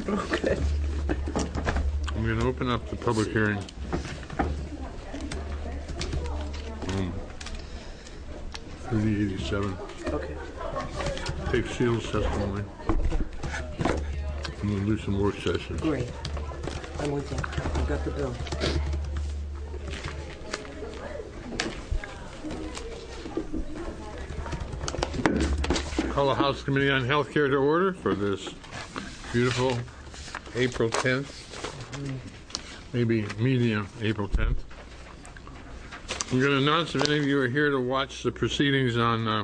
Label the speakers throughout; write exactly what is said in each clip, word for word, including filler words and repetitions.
Speaker 1: Okay.
Speaker 2: I'm going to open up the public hearing. Um, thirty eighty-seven.
Speaker 1: Okay.
Speaker 2: Take Shields' testimony. And we'll do some work sessions.
Speaker 1: Great. I'm with you. I've got the bill.
Speaker 2: Call the House Committee on Healthcare to order for this beautiful April tenth, maybe medium April tenth. I'm going to announce if any of you are here to watch the proceedings on, uh,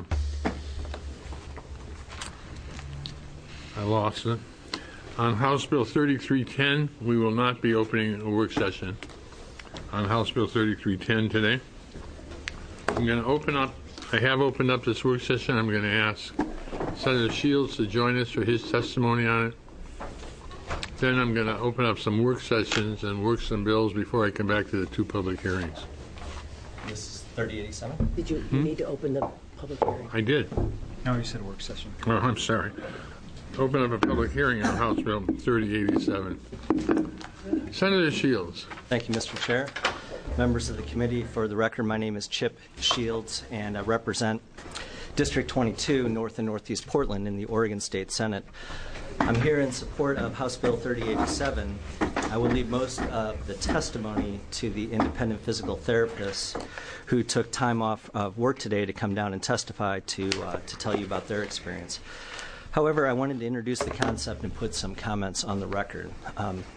Speaker 2: I lost it, on House Bill thirty-three ten. We will not be opening a work session on House Bill thirty-three ten today. I'm going to open up, I have opened up this work session. I'm going to ask Senator Shields to join us for his testimony on it. Then I'm going to open up some work sessions and work some bills before I come back to the two public hearings.
Speaker 3: This is thirty eighty-seven?
Speaker 1: Did you, you
Speaker 2: Hmm?
Speaker 1: need to open the public hearing?
Speaker 2: I did.
Speaker 3: No, you said work session.
Speaker 2: Oh, I'm sorry. Open up a public hearing on House Bill thirty eighty-seven. Senator Shields.
Speaker 3: Thank you, Mister Chair. Members of the committee, for the record, my name is Chip Shields, and I represent District twenty-two, North and Northeast Portland in the Oregon State Senate. I'm here in support of House Bill thirty eighty-seven. I will leave most of the testimony to the independent physical therapists who took time off of work today to come down and testify to, uh, to tell you about their experience. However, I wanted to introduce the concept and put some comments on the record. Um,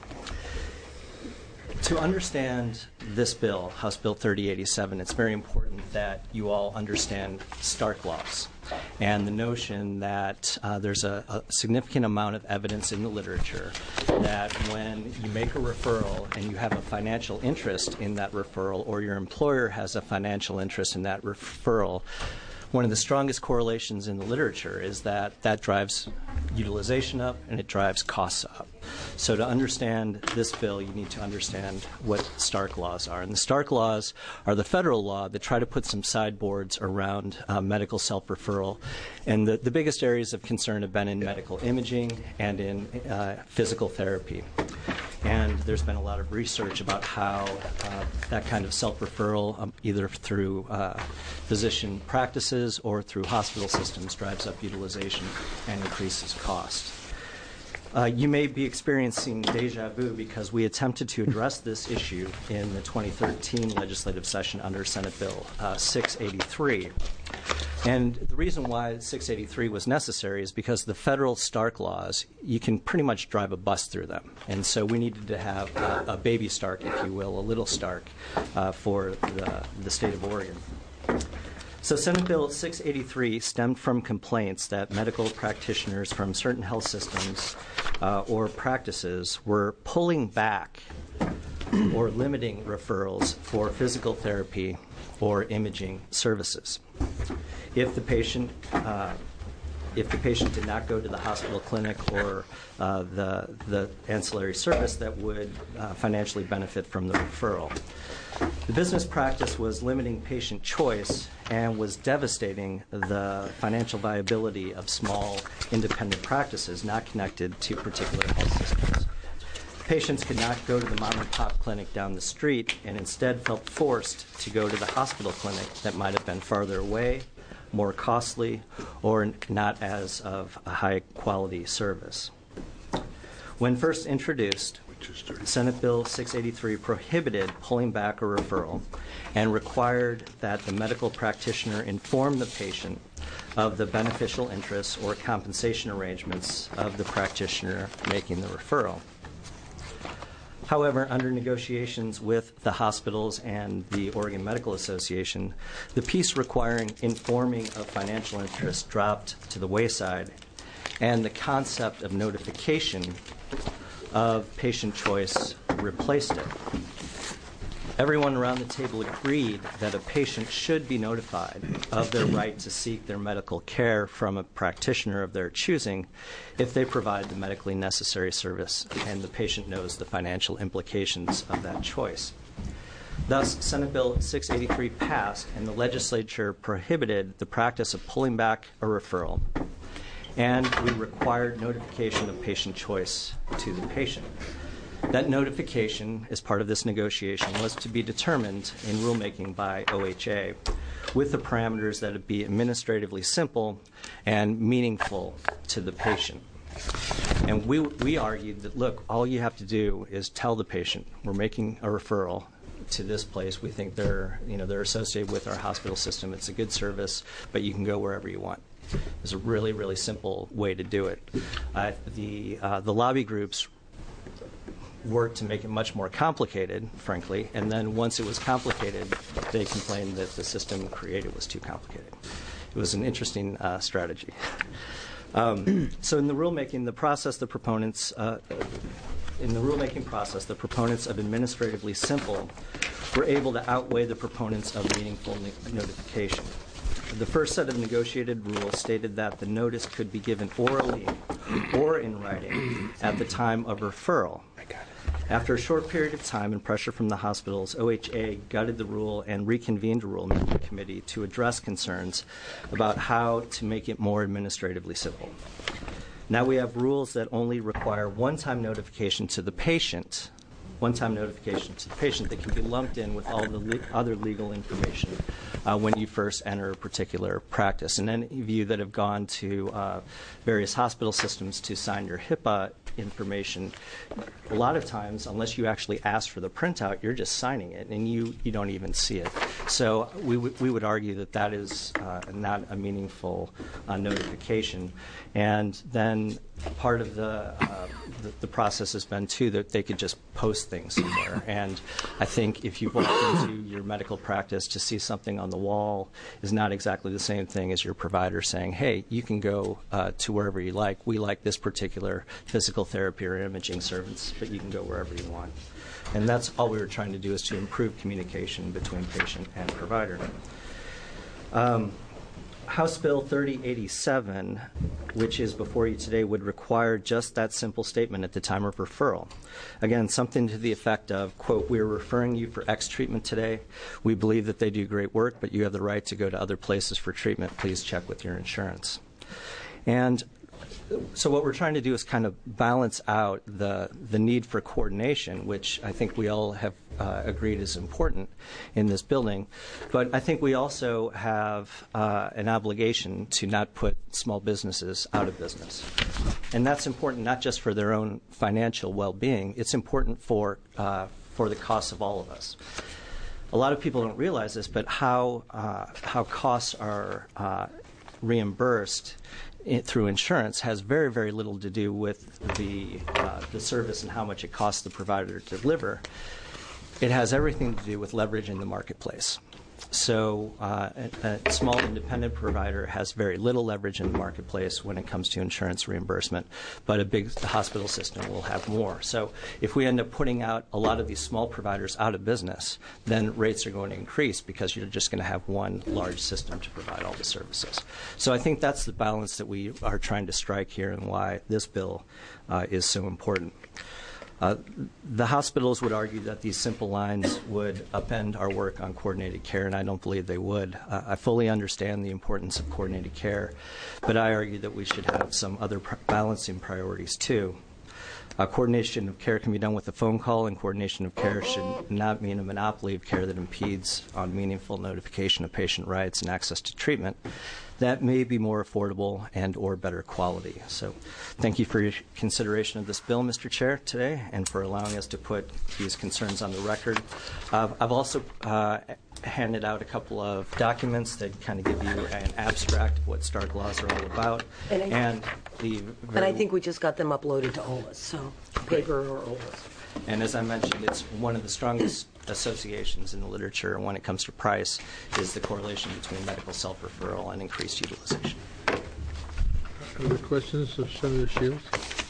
Speaker 3: To understand this bill, House Bill thirty eighty-seven, it's very important that you all understand Stark laws and the notion that uh, there's a, a significant amount of evidence in the literature that when you make a referral and you have a financial interest in that referral, or your employer has a financial interest in that referral, one of the strongest correlations in the literature is that that drives utilization up and it drives costs up. So to understand this bill, you need to understand what Stark laws are. And the Stark laws are the federal law that try to put some sideboards around uh, medical self-referral. And the, the biggest areas of concern have been in medical imaging and in uh, physical therapy. And there's been a lot of research about how uh, that kind of self-referral, um, either through uh, physician practices or through hospital systems, drives up utilization and increases cost. Uh, you may be experiencing deja vu because we attempted to address this issue in the twenty thirteen legislative session under Senate Bill uh, six eighty-three. And the reason why six eighty-three was necessary is because the federal Stark laws, you can pretty much drive a bus through them. And so we needed to have a, a baby Stark, if you will, a little Stark uh, for the, the state of Oregon. So Senate Bill six eighty-three stemmed from complaints that medical practitioners from certain health systems uh, or practices were pulling back or limiting referrals for physical therapy or imaging services. If the patient, uh, if the patient did not go to the hospital clinic or uh, the the ancillary service that would uh, financially benefit from the referral. The business practice was limiting patient choice and was devastating the financial viability of small independent practices not connected to particular health systems. Patients could not go to the mom and pop clinic down the street and instead felt forced to go to the hospital clinic that might have been farther away, more costly, or not as of a high quality service. When first introduced, Senate Bill six eighty-three prohibited pulling back a referral and required that the medical practitioner inform the patient of the beneficial interests or compensation arrangements of the practitioner making the referral. However, under negotiations with the hospitals and the Oregon Medical Association, the piece requiring informing of financial interests dropped to the wayside, and the concept of notification of patient choice replaced it. Everyone around the table agreed that a patient should be notified of their right to seek their medical care from a practitioner of their choosing if they provide the medically necessary service and the patient knows the financial implications of that choice. Thus, Senate Bill six eighty-three passed, and the legislature prohibited the practice of pulling back a referral and we required notification of patient choice to the patient. That notification, as part of this negotiation, was to be determined in rulemaking by O H A with the parameters that would be administratively simple and meaningful to the patient. And we, we argued that, look, all you have to do is tell the patient, we're making a referral to this place. We think they're, you know, they're associated with our hospital system. It's a good service, but you can go wherever you want. It's a really, really simple way to do it. Uh, the, uh, the lobby groups worked to make it much more complicated, frankly, and then once it was complicated, they complained that the system created was too complicated. It was an interesting uh, strategy. Um, so in the rulemaking, the process, the proponents, uh, in the rulemaking process, the proponents of administratively simple were able to outweigh the proponents of meaningful notification. The first set of negotiated rules stated that the notice could be given orally or in writing at the time of referral. After a short period of time and pressure from the hospitals, O H A gutted the rule and reconvened a rulemaking committee to address concerns about how to make it more administratively simple. Now we have rules that only require one-time notification to the patient, one-time notification to the patient that can be lumped in with all the le- other legal information uh, when you first enter a particular practice. And any of you that have gone to uh, various hospital systems to sign your HIPAA information, a lot of times, unless you actually ask for the printout, you're just signing it, and you, you don't even see it. So we, w- we would argue that that is uh, not a meaningful uh, notification. And then part of the, uh, the the process has been, too, that they could just post things somewhere. And I think if you walk into your medical practice to see something on the wall is not exactly the same thing as your provider saying, hey, you can go uh, to wherever you like. We like this particular physical therapy or imaging service, but you can go wherever you want. And that's all we were trying to do, is to improve communication between patient and provider. Um, House Bill thirty eighty-seven, which is before you today, would require just that simple statement at the time of referral. Again, something to the effect of, quote, we're referring you for X treatment today. We believe that they do great work, but you have the right to go to other places for treatment. Please check with your insurance. And so what we're trying to do is kind of balance out the the need for coordination, which I think we all have uh, agreed is important in this building. But I think we also have uh, an obligation to not put small businesses out of business. And that's important not just for their own financial well-being. It's important for uh, for the costs of all of us. A lot of people don't realize this, but how uh, how costs are uh, reimbursed It, through insurance has very, very little to do with the uh, the service and how much it costs the provider to deliver. It has everything to do with leverage in the marketplace. So uh, a, a small independent provider has very little leverage in the marketplace when it comes to insurance reimbursement, but a big hospital system will have more. So if we end up putting out a lot of these small providers out of business, then rates are going to increase because you're just going to have one large system to provide all the services. So I think that's the balance that we are trying to strike here and why this bill uh, is so important. Uh, the hospitals would argue that these simple lines would upend our work on coordinated care, and I don't believe they would. Uh, I fully understand the importance of coordinated care, but I argue that we should have some other pr- balancing priorities, too. Uh, coordination of care can be done with a phone call, and coordination of care should not mean a monopoly of care that impedes on meaningful notification of patient rights and access to treatment. That may be more affordable and or better quality. So thank you for your consideration of this bill, Mister Chair, today, and for allowing us to put these concerns on the record. Uh, I've also uh, handed out a couple of documents that kind of give you an abstract of what Stark laws are all about.
Speaker 1: And I,
Speaker 3: and, the
Speaker 1: and I think we just got them uploaded to O L A S, so paper or O L A S.
Speaker 3: And as I mentioned, it's one of the strongest associations in the literature when it comes to price is the correlation between medical self-referral and increased utilization.
Speaker 2: Other questions of Senator Shields?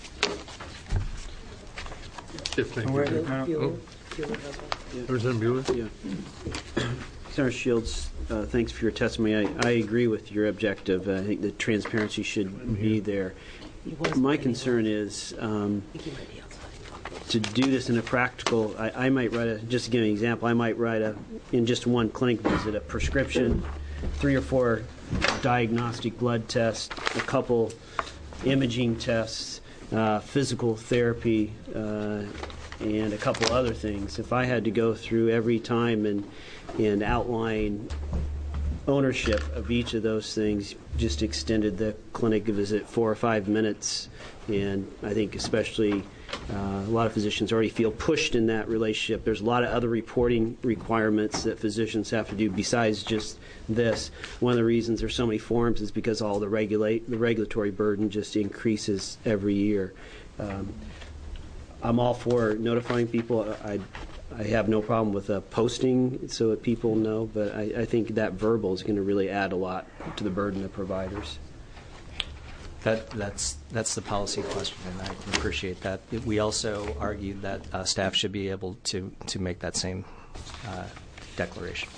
Speaker 2: Yes, thank
Speaker 1: Where
Speaker 2: you.
Speaker 1: is Bueller? Bueller has one.
Speaker 2: Representative Bueller?
Speaker 4: Yeah. Senator Shields, uh, thanks for your testimony. I, I agree with your objective. Uh, I think the transparency should be there. My concern is um, to do this in a practical, I, I might write a, just to give an example, I might write a, in just one clinic visit, a prescription, three or four diagnostic blood tests, a couple imaging tests, uh, physical therapy, uh, and a couple other things. If I had to go through every time and and outline ownership of each of those things, just extended the clinic visit four or five minutes. And I think especially uh, a lot of physicians already feel pushed in that relationship. There's a lot of other reporting requirements that physicians have to do besides just this. One of the reasons there's so many forms is because all the regulate the regulatory burden just increases every year. Um, I'm all for notifying people. I I have no problem with a posting so that people know, but I, I think that verbal is going to really add a lot to the burden of providers.
Speaker 3: That, that's that's the policy question, and I can appreciate that. We also argued that uh, staff should be able to, to make that same uh, declaration.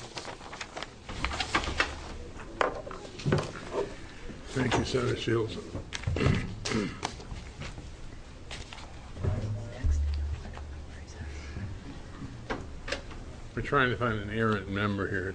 Speaker 2: Thank you, Senator Shields. We're trying to find an errant member here.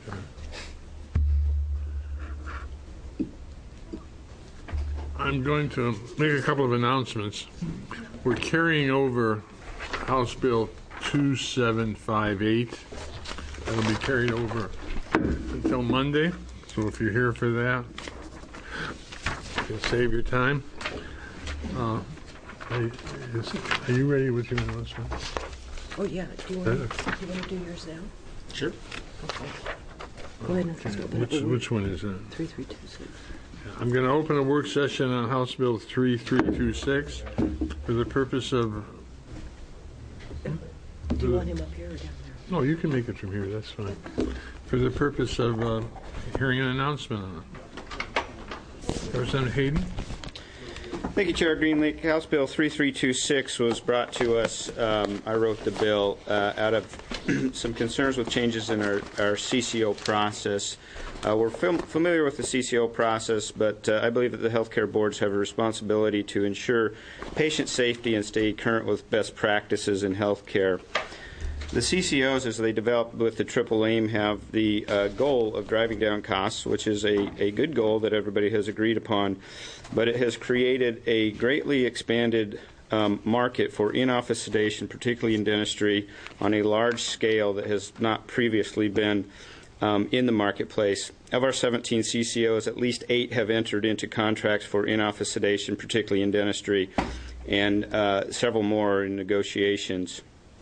Speaker 2: I'm going to make a couple of announcements. We're carrying over House Bill two seven five eight. That'll be carried over until Monday. So if you're here for that, you can save your time. Uh, are, is, are you ready with your announcement?
Speaker 1: Oh, yeah. Do you want to, do you want to do yours now?
Speaker 3: Sure.
Speaker 1: Okay. Go ahead and just open
Speaker 2: Which,
Speaker 1: it.
Speaker 2: which one is that?
Speaker 1: three three two six.
Speaker 2: I'm going to open a work session on House Bill three three two six for the purpose of...
Speaker 1: Do you want him up here or down there?
Speaker 2: No, you can make it from here. That's fine. For the purpose of uh, hearing an announcement on it. Representative Hayden?
Speaker 5: Thank you, Chair Greenleaf. House Bill three three two six was brought to us. Um, I wrote the bill uh, out of some concerns with changes in our, our C C O process. Uh, we're fam- familiar with the C C O process, but uh, I believe that the healthcare boards have a responsibility to ensure patient safety and stay current with best practices in healthcare. The C C Os, as they develop with the triple aim, have the uh, goal of driving down costs, which is a, a good goal that everybody has agreed upon, but it has created a greatly expanded um, market for in-office sedation, particularly in dentistry, on a large scale that has not previously been um, in the marketplace. Of our seventeen C C Os, at least eight have entered into contracts for in-office sedation, particularly in dentistry, and uh, several more are in negotiations.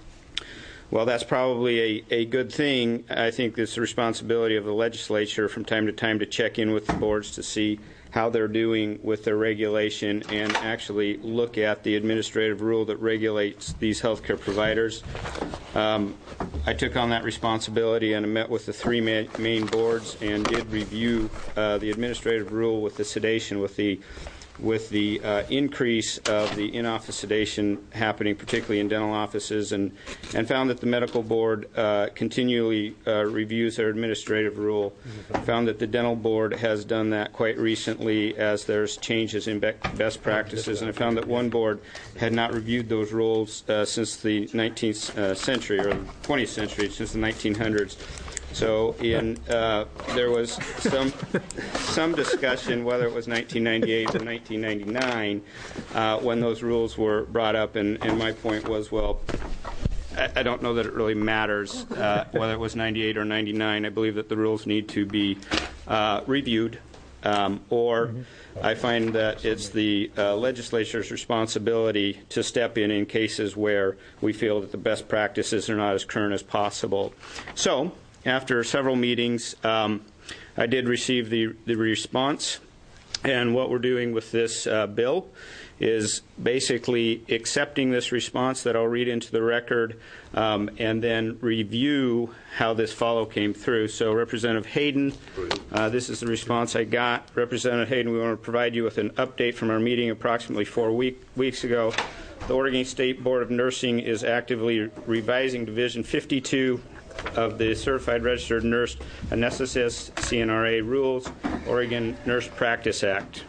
Speaker 5: Well, that's probably a, a good thing. I think it's the responsibility of the legislature from time to time to check in with the boards to see how they're doing with their regulation and actually look at the administrative rule that regulates these healthcare providers. Um, I took on that responsibility and I met with the three ma- main boards and did review uh, the administrative rule with the sedation, with the with the uh, increase of the in-office sedation happening, particularly in dental offices, and, and found that the medical board uh, continually uh, reviews their administrative rule. Found that the dental board has done that quite recently as there's changes in be- best practices, and I found that one board had not reviewed those rules uh, since the nineteenth uh, century, or twentieth century, since the nineteen hundreds. So in, uh, there was some some discussion whether it was nineteen ninety-eight or nineteen ninety-nine uh, when those rules were brought up, and, and my point was, well, I, I don't know that it really matters uh, whether it was ninety-eight or ninety-nine. I believe that the rules need to be uh, reviewed, um, or I find that it's the uh, legislature's responsibility to step in in cases where we feel that the best practices are not as current as possible. So, after several meetings, um, I did receive the, the response, and what we're doing with this uh, bill is basically accepting this response that I'll read into the record um, and then review how this follow came through. So, Representative Hayden, uh, this is the response I got. Representative Hayden, we want to provide you with an update from our meeting approximately four week, weeks ago. The Oregon State Board of Nursing is actively revising Division fifty-two of the Certified Registered Nurse Anesthetist C N R A rules, Oregon Nurse Practice Act.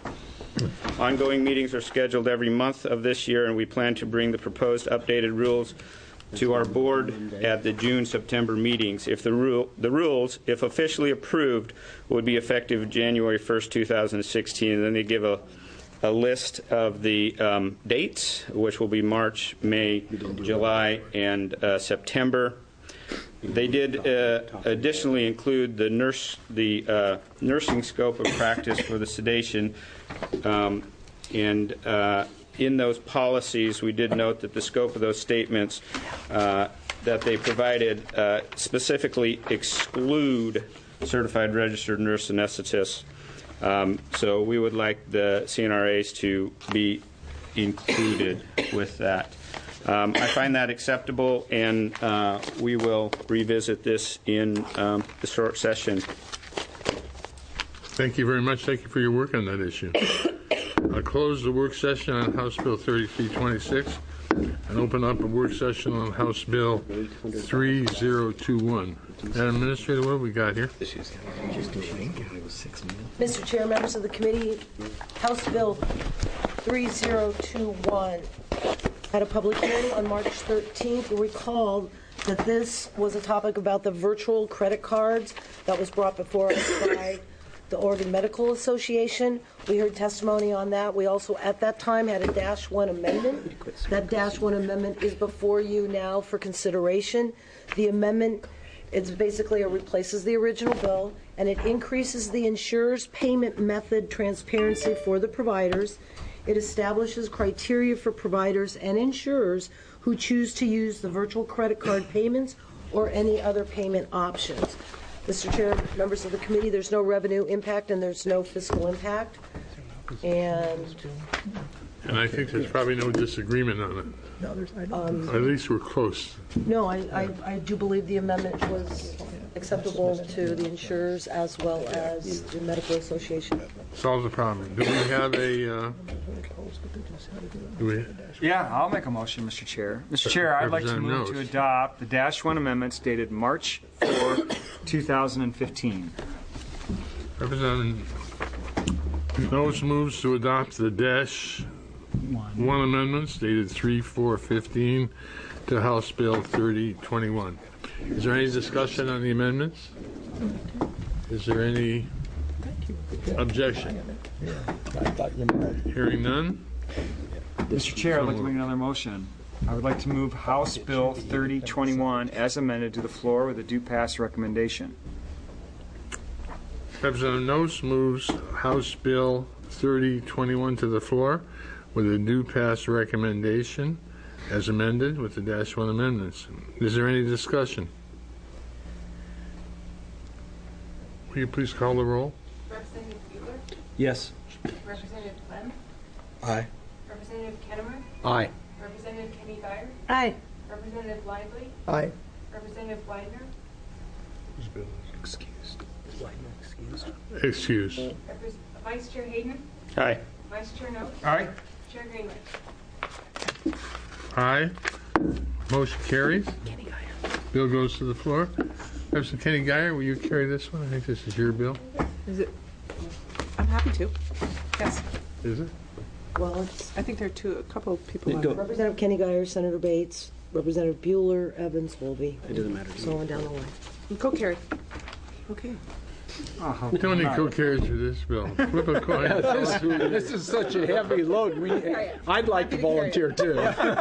Speaker 5: Ongoing meetings are scheduled every month of this year, and we plan to bring the proposed updated rules to our board at the June-September meetings. If the rule, the rules, if officially approved, would be effective January first, two thousand sixteen, and then they give a a list of the um, dates, which will be March, May, July, and uh, September. They did uh, additionally include the nurse, the uh, nursing scope of practice for the sedation, um, and uh, in those policies, we did note that the scope of those statements uh, that they provided uh, specifically exclude certified registered nurse anesthetists. Um, so we would like the C N R As to be included with that. Um, I find that acceptable, and uh, we will revisit this in um, the short session.
Speaker 2: Thank you very much. Thank you for your work on that issue. I'll close the work session on House Bill thirty-three twenty-six and open up a work session on House Bill three zero two one. Madam Administrator, what have we got here?
Speaker 1: Mister Chair, members of the committee, House Bill three zero two one had a public hearing on March thirteenth. You'll recall that this was a topic about the virtual credit cards that was brought before us by the Oregon Medical Association. We heard testimony on that. We also, at that time, had a dash one amendment. That dash one amendment is before you now for consideration. The amendment, it's basically it replaces the original bill, and it increases the insurer's payment method transparency for the providers. It establishes criteria for providers and insurers who choose to use the virtual credit card payments or any other payment options. Mister Chair, members of the committee, there's no revenue impact and there's no fiscal impact. And
Speaker 2: And I think there's probably no disagreement on it. Um, At least we're close.
Speaker 1: no, I, I, I do believe the amendment was acceptable to the insurers as well as the Medical Association.
Speaker 2: Solve the problem. Do we have a, uh, do we,
Speaker 6: Yeah, I'll make a motion, Mister Chair. Mister Chair, I'd like to
Speaker 2: Representative
Speaker 6: move to
Speaker 2: Knowles.
Speaker 6: adopt the dash one amendments dated March fourth, two thousand fifteen.
Speaker 2: Representative Knowles moves to adopt the dash one amendments dated three four fifteen to House Bill thirty twenty-one. Is there any discussion on the amendments? Is there any objection? Hearing none?
Speaker 6: Mister Chair, I'd like to make another motion. I would like to move House Bill thirty twenty-one as amended to the floor with a due pass recommendation.
Speaker 2: Representative Knowles moves House Bill thirty twenty-one to the floor with a due pass recommendation as amended with the dash one amendments. Is there any discussion? Will you please call the roll?
Speaker 7: Representative Bueller?
Speaker 3: Yes.
Speaker 7: Representative Clem?
Speaker 3: Aye.
Speaker 7: Representative Kennemer?
Speaker 3: Aye.
Speaker 7: Representative Kenny Geyer?
Speaker 1: Aye.
Speaker 7: Representative Lively?
Speaker 3: Aye.
Speaker 7: Representative Widener?
Speaker 2: Excuse.
Speaker 7: Repres- Vice Chair Hayden?
Speaker 5: Aye.
Speaker 7: Vice Chair Note?
Speaker 6: Aye.
Speaker 7: Chair Greenwich?
Speaker 2: Aye. Motion carries. Bill goes to the floor. Representative Kenny Geyer, will you carry this one? I think this is your bill.
Speaker 8: Is it? I'm happy to. Yes.
Speaker 2: Is it?
Speaker 1: Well, it's
Speaker 8: I think there are two, a couple of people on
Speaker 4: Go.
Speaker 8: it.
Speaker 1: Representative Kenny Geyer, Senator Bates, Representative Bueller, Evans, Wolby,
Speaker 4: It doesn't matter to
Speaker 1: so
Speaker 4: me.
Speaker 1: on down the line.
Speaker 8: Co-carried. Okay.
Speaker 2: Tony co-carries for this bill. Flip a coin.
Speaker 9: This is such a heavy load. We, I'd like to volunteer too.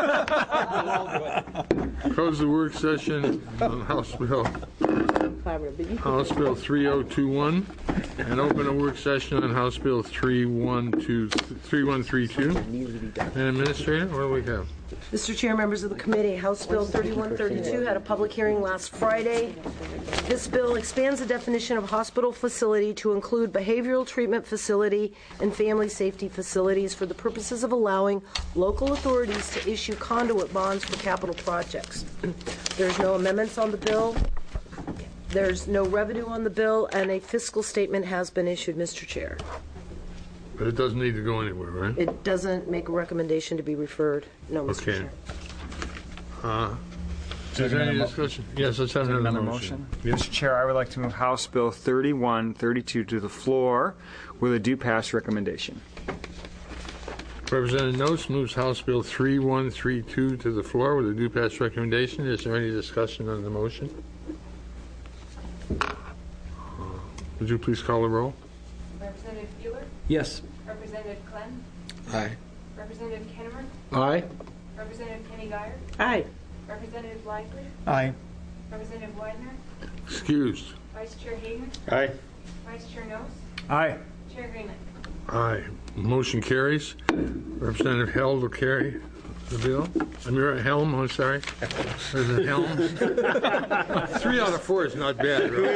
Speaker 2: Close the work session on House Bill, House Bill three oh two one, and open a work session on House Bill three one two, three one three two. Madam Administrator, what do we have?
Speaker 1: Mister Chair, members of the committee, House Bill thirty-one thirty-two had a public hearing last Friday. This bill expands the definition of hospital facility to include behavioral treatment facility and family safety facilities for the purposes of allowing local authorities to issue conduit bonds for capital projects. There's no amendments on the bill. There's no revenue on the bill, and a fiscal statement has been issued, Mister Chair.
Speaker 2: But it doesn't need to go anywhere, right?
Speaker 1: It doesn't make a recommendation to be referred. No, Mister
Speaker 2: Okay.
Speaker 1: Chair.
Speaker 2: Uh, Is there any discussion? Yes, let's have another motion.
Speaker 6: Mister Chair, I would like to move House Bill thirty-one thirty-two to the floor with a due pass recommendation.
Speaker 2: Representative Knowles moves House Bill three one three two to the floor with a due pass recommendation. Is there any discussion on the motion? Uh, Would you please call the roll?
Speaker 7: Representative Bueller?
Speaker 3: Yes.
Speaker 7: Representative Clem?
Speaker 9: Aye.
Speaker 7: Representative Kennemer,
Speaker 9: Aye.
Speaker 7: Representative Kenny Guyer,
Speaker 8: Aye.
Speaker 7: Representative Blackley,
Speaker 9: Aye.
Speaker 7: Representative Widener,
Speaker 2: Excused.
Speaker 7: Vice Chair Hayden,
Speaker 5: Aye.
Speaker 7: Vice Chair Knowles,
Speaker 6: Aye.
Speaker 7: Chair Greenlee.
Speaker 2: Aye. Motion carries. Representative Held will carry the bill. I mean, Helm, I'm sorry. President Helm. Three out of four is not bad, really.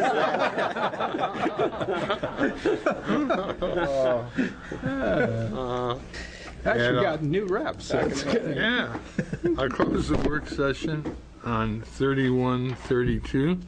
Speaker 9: Actually
Speaker 2: And, uh,
Speaker 9: got new reps. That's good.
Speaker 2: Yeah. I'll close the work session on thirty-one thirty-two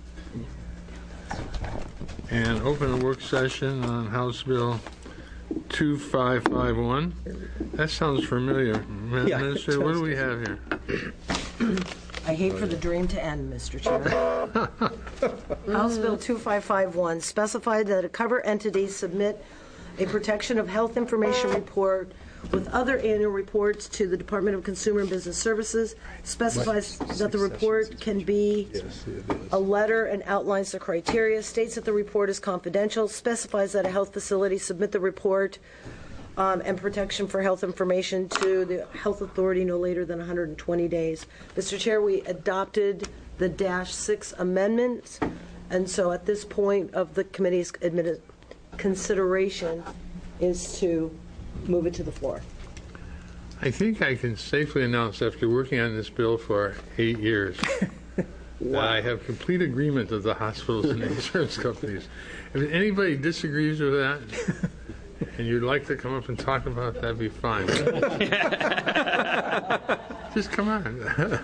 Speaker 2: and open a work session on House Bill two five five one. That sounds familiar. Ma-
Speaker 3: Yeah, it
Speaker 2: Administrator, what
Speaker 3: does.
Speaker 2: do we have here?
Speaker 1: I hate for the dream to end, Mister Chair. House Bill two five five one specified that a cover entity submit a protection of health information report with other annual reports to the Department of Consumer and Business Services, specifies that the report can be a letter and outlines the criteria, states that the report is confidential, specifies that a health facility submit the report um, and protection for health information to the health authority no later than one hundred twenty days. Mister Chair, we adopted the dash six amendments, and so at this point of the committee's admitted consideration is to move it to the floor.
Speaker 2: I think I can safely announce, after working on this bill for eight years, that I have complete agreement of the hospitals and the insurance companies. If anybody disagrees with that, and you'd like to come up and talk about that, that'd be fine. Just come on.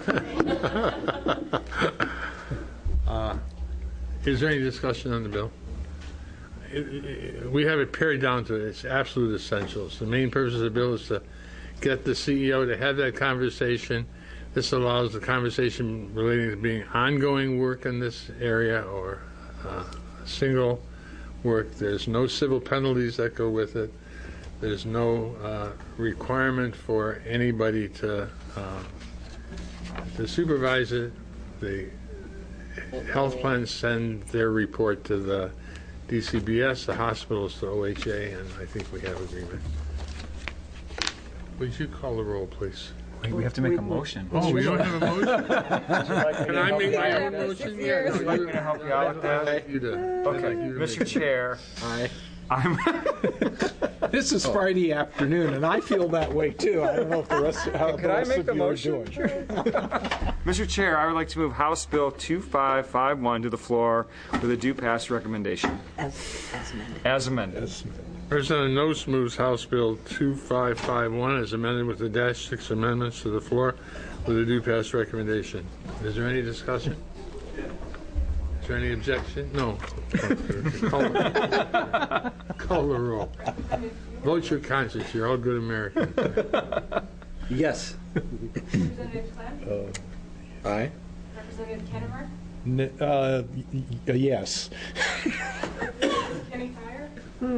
Speaker 2: uh, is there any discussion on the bill? It, it, we have it pared down to its absolute essentials. The main purpose of the bill is to get the C E O to have that conversation. This allows the conversation relating to being ongoing work in this area or uh, single work. There's no civil penalties that go with it. There's no uh, requirement for anybody to uh, to supervise it. The health plans send their report to the D C B S, the hospitals to O H A, and I think we have agreement. Would you call the roll, please?
Speaker 6: Wait, we have to make a motion.
Speaker 2: Oh, we don't have a motion?
Speaker 6: Can
Speaker 2: Can I make my own motion? Yeah,
Speaker 6: Would you like me to help you out with that?
Speaker 2: You do.
Speaker 6: Okay, Mister Chair.
Speaker 9: Aye.
Speaker 6: I'm
Speaker 9: This is Friday afternoon, and I feel that way too. I don't know if the rest, how the
Speaker 6: Could I
Speaker 9: rest
Speaker 6: make
Speaker 9: of
Speaker 6: the
Speaker 9: you are
Speaker 6: motion?
Speaker 9: doing.
Speaker 6: Mister Chair, I would like to move House Bill two five five one to the floor with a due pass recommendation.
Speaker 8: As, as amended.
Speaker 6: As amended.
Speaker 2: Representative Noce moves House Bill two five five one as amended with the dash six amendments to the floor with a due pass recommendation. Is there any discussion? Is there any objection? No. Call, call the roll. Vote your conscience. You're all good Americans.
Speaker 4: Yes.
Speaker 7: Representative Clem,
Speaker 9: Aye.
Speaker 7: Representative Kennemer,
Speaker 9: N- uh, y- y- yes.
Speaker 7: Kenny Guyer,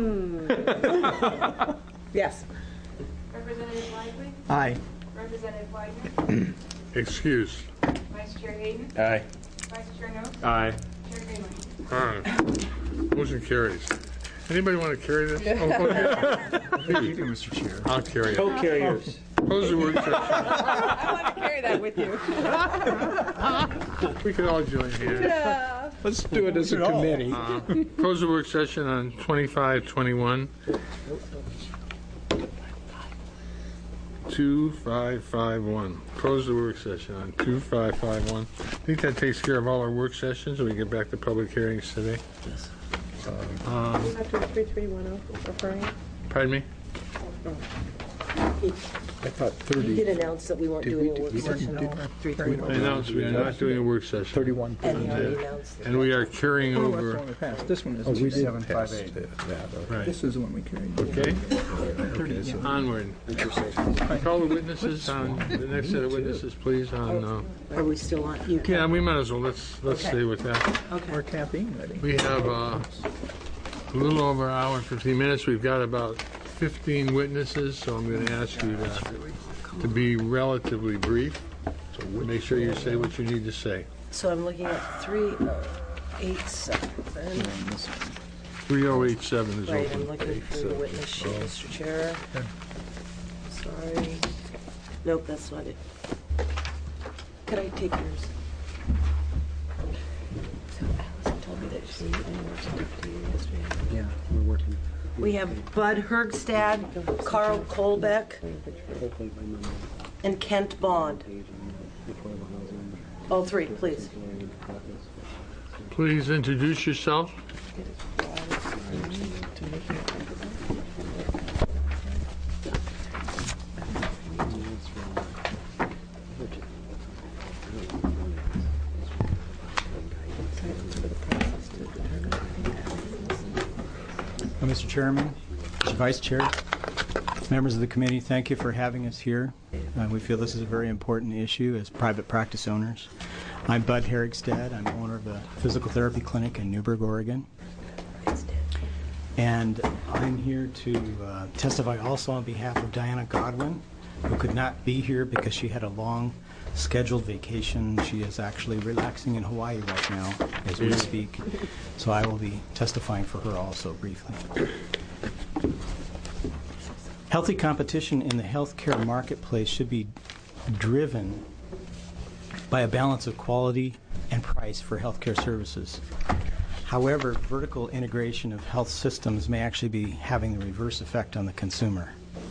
Speaker 8: Yes.
Speaker 7: Representative Blackley,
Speaker 9: Aye.
Speaker 7: Representative Widener,
Speaker 2: Excuse.
Speaker 7: Vice Chair Hayden,
Speaker 9: Aye.
Speaker 7: Vice Chair Knowles,
Speaker 6: Aye.
Speaker 7: Chair Greenlee.
Speaker 2: All right. Motion carries. Anybody want to carry this? Oh, oh, yeah.
Speaker 6: You do, Mister Chair.
Speaker 2: I'll carry it.
Speaker 4: Co-carriers.
Speaker 2: Close the work session.
Speaker 8: I want to carry that with you.
Speaker 2: We could all join hands.
Speaker 9: Let's do it as a committee.
Speaker 2: Uh, Close the work session on twenty-five twenty-one. two five five one. Close the work session on two five five one. I think that takes care of all our work sessions. We get back to public hearings today. Um,
Speaker 8: Back to three three one oh, referring.
Speaker 2: Pardon me?
Speaker 9: I thought
Speaker 1: He
Speaker 9: thirty,
Speaker 1: did announce that we weren't
Speaker 9: Did
Speaker 1: doing
Speaker 9: we
Speaker 1: a work
Speaker 9: do-
Speaker 1: session.
Speaker 9: we did-
Speaker 1: on three
Speaker 2: I
Speaker 1: three one.
Speaker 2: announced we are not doing a work session.
Speaker 9: thirty-one.
Speaker 1: And he already announced.
Speaker 2: And we are carrying
Speaker 10: Oh, that's the
Speaker 2: over.
Speaker 10: one we passed. This one is
Speaker 9: Oh, we did
Speaker 6: Seven,
Speaker 9: pass
Speaker 6: five, eight.
Speaker 9: that, that,
Speaker 2: Right.
Speaker 10: This is the one we carried.
Speaker 2: Okay?
Speaker 10: thirty, yeah.
Speaker 2: Onward. Call the witnesses on, the next set of witnesses, please, on, uh,
Speaker 1: Are we still on? You can.
Speaker 2: yeah, we might as well, let's, let's
Speaker 1: Okay.
Speaker 2: stay with that.
Speaker 1: Okay.
Speaker 10: Or caffeine ready.
Speaker 2: We have uh, a little over an hour and fifteen minutes. We've got about fifteen witnesses, so I'm going to ask you to, to be relatively brief. So make sure you say what you need to say.
Speaker 1: So I'm looking at three oh eight seven.
Speaker 2: three oh eight seven is
Speaker 1: Right, I'm
Speaker 2: open.
Speaker 1: looking through the witness sheet, Mister Chair. sorry. Nope, that's not it. Could I take yours? So Allison told me that she didn't want to talk to you yesterday.
Speaker 4: Yeah, we're working.
Speaker 1: We have Bud Hergstad, Carl Kolbeck,
Speaker 4: Hopefully by Monday.
Speaker 1: and Kent Bond. All three, please.
Speaker 2: Please introduce yourself.
Speaker 11: Uh, Mister Chairman, Mister Vice Chair, members of the committee, thank you for having us here. Uh, we feel this is a very important issue as private practice owners. I'm Bud Herigstad. I'm owner of a physical therapy clinic in Newburgh, Oregon. And I'm here to uh, testify also on behalf of Diana Godwin, who could not be here because she had a long scheduled vacation. She is actually relaxing in Hawaii right now as we speak. So I will be testifying for her also briefly. Healthy competition in the healthcare marketplace should be driven by a balance of quality and price for healthcare services. However, vertical integration of health systems may actually be having the reverse effect on the consumer.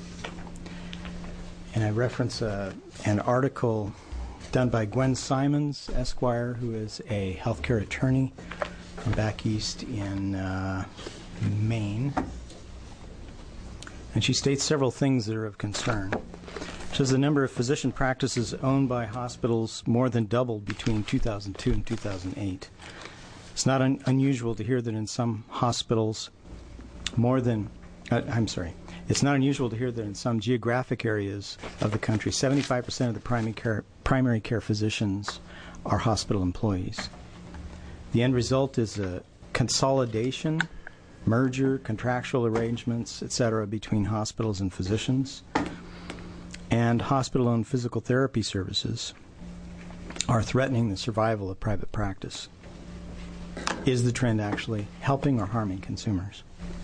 Speaker 11: And I reference uh, an article done by Gwen Simons, Esquire, who is a healthcare attorney from back east in uh, Maine. And she states several things that are of concern. She says the number of physician practices owned by hospitals more than doubled between two thousand two and two thousand eight. It's not un- unusual to hear that in some hospitals, more than, uh, I'm sorry, it's not unusual to hear that in some geographic areas of the country, seventy-five percent of the primary care, primary care physicians are hospital employees. The end result is a consolidation, merger, contractual arrangements, et cetera, between hospitals and physicians. And hospital-owned physical therapy services are threatening the survival of private practice. Is the trend actually helping or harming consumers?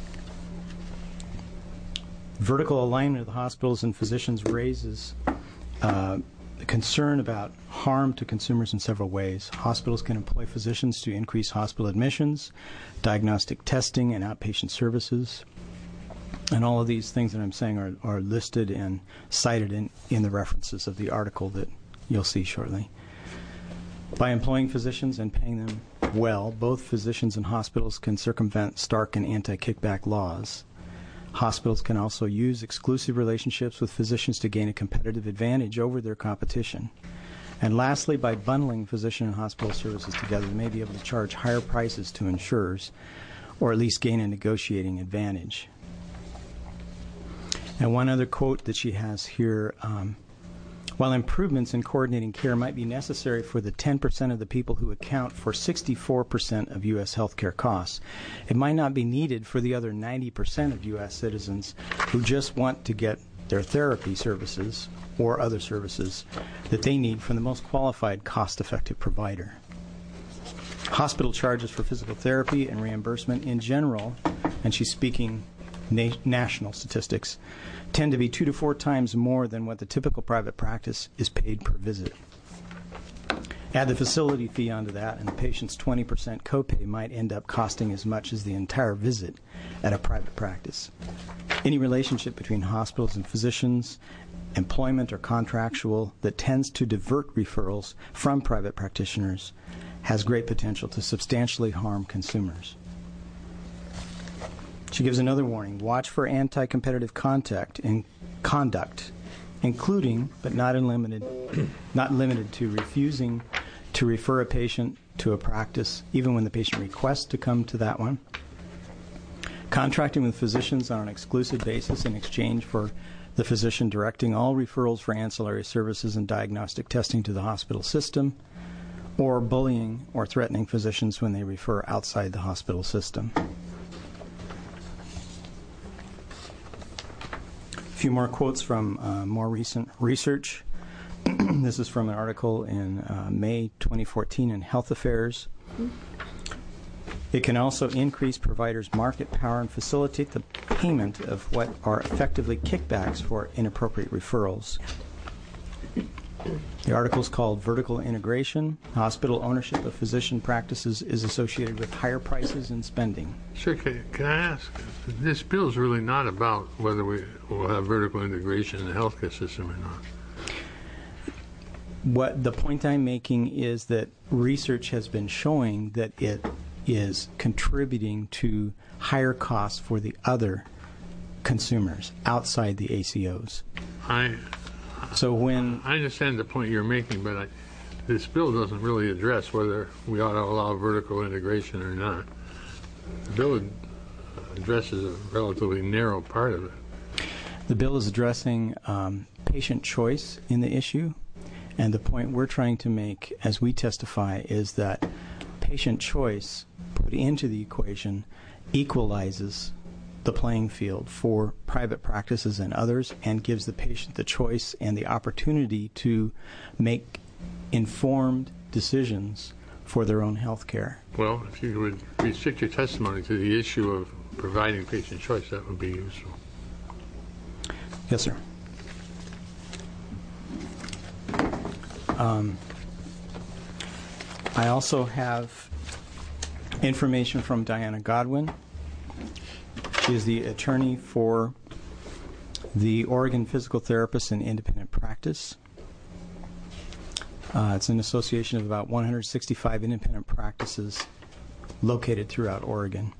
Speaker 11: Vertical alignment of the hospitals and physicians raises uh, concern about harm to consumers in several ways. Hospitals can employ physicians to increase hospital admissions, diagnostic testing, and outpatient services. And all of these things that I'm saying are, are listed and cited in, in the references of the article that you'll see shortly. By employing physicians and paying them well, both physicians and hospitals can circumvent Stark and anti-kickback laws. Hospitals can also use exclusive relationships with physicians to gain a competitive advantage over their competition. And lastly, by bundling physician and hospital services together, they may be able to charge higher prices to insurers, or at least gain a negotiating advantage. And one other quote that she has here, um, while improvements in coordinating care might be necessary for the ten percent of the people who account for sixty-four percent of U S healthcare costs, it might not be needed for the other ninety percent of U S citizens who just want to get their therapy services or other services that they need from the most qualified, cost-effective provider. Hospital charges for physical therapy and reimbursement in general, and she's speaking na- national statistics, tend to be two to four times more than what the typical private practice is paid per visit. Add the facility fee onto that, and the patient's twenty percent copay might end up costing as much as the entire visit at a private practice. Any relationship between hospitals and physicians, employment or contractual, that tends to divert referrals from private practitioners has great potential to substantially harm consumers. She gives another warning. Watch for anti-competitive contact in conduct, including, but not unlimited, not limited to, refusing to refer a patient to a practice, even when the patient requests to come to that one. Contracting with physicians on an exclusive basis in exchange for the physician directing all referrals for ancillary services and diagnostic testing to the hospital system, or bullying or threatening physicians when they refer outside the hospital system. A few more quotes from uh, more recent research. This is from an article in uh, May twenty fourteen in Health Affairs. It can also increase providers' market power and facilitate the payment of what are effectively kickbacks for inappropriate referrals. The article is called Vertical Integration. Hospital ownership of physician practices is associated with higher prices and spending.
Speaker 2: Sir, can, can I ask, this bill is really not about whether we will have vertical integration in the healthcare system or not.
Speaker 11: What the point I'm making is that research has been showing that it is contributing to higher costs for the other consumers outside the A C Os.
Speaker 2: I
Speaker 11: So when
Speaker 2: I understand the point you're making, but I, this bill doesn't really address whether we ought to allow vertical integration or not. The bill addresses a relatively narrow part of it.
Speaker 11: the bill is addressing um, patient choice in the issue, and the point we're trying to make as we testify is that patient choice put into the equation equalizes the playing field for private practices and others and gives the patient the choice and the opportunity to make informed decisions for their own health care.
Speaker 2: Well, if you would restrict your testimony to the issue of providing patient choice, that would be useful.
Speaker 11: Yes, sir. Um, I also have information from Diana Godwin. She is the attorney for the Oregon Physical Therapists in Independent Practice. Uh, it's an association of about one hundred sixty-five independent practices located throughout Oregon.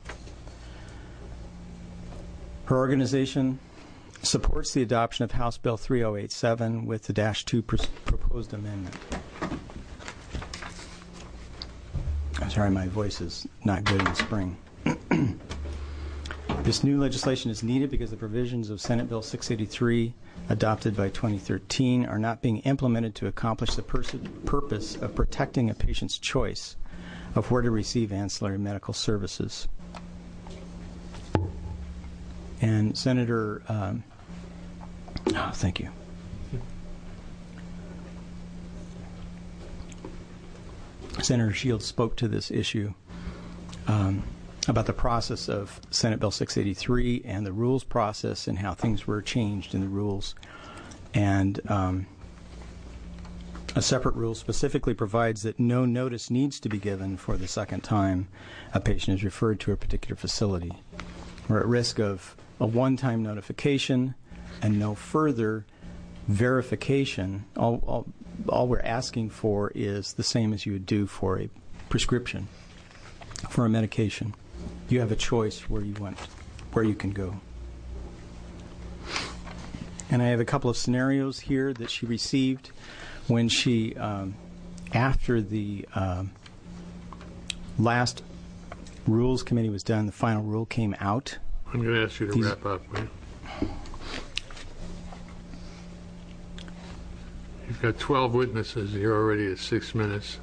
Speaker 11: Her organization supports the adoption of House Bill three oh eight seven with the dash two pr- proposed amendment. I'm sorry, my voice is not good in the spring. This new legislation is needed because the provisions of Senate Bill six eighty-three, adopted by twenty thirteen, are not being implemented to accomplish the pers- purpose of protecting a patient's choice of where to receive ancillary medical services. And Senator, um, oh, thank you. Senator Shields spoke to this issue um, about the process of Senate Bill six eighty-three and the rules process and how things were changed in the rules. And um, a separate rule specifically provides that no notice needs to be given for the second time a patient is referred to a particular facility. We're at risk of a one-time notification and no further verification. All, all, all we're asking for is the same as you would do for a prescription for a medication. You have a choice where you want, where you can go. And I have a couple of scenarios here that she received when she, um, after the um, last Rules Committee was done, the final rule came out.
Speaker 2: I'm going to ask you to
Speaker 11: These,
Speaker 2: wrap up, will you? You've got twelve witnesses. You're already at six minutes.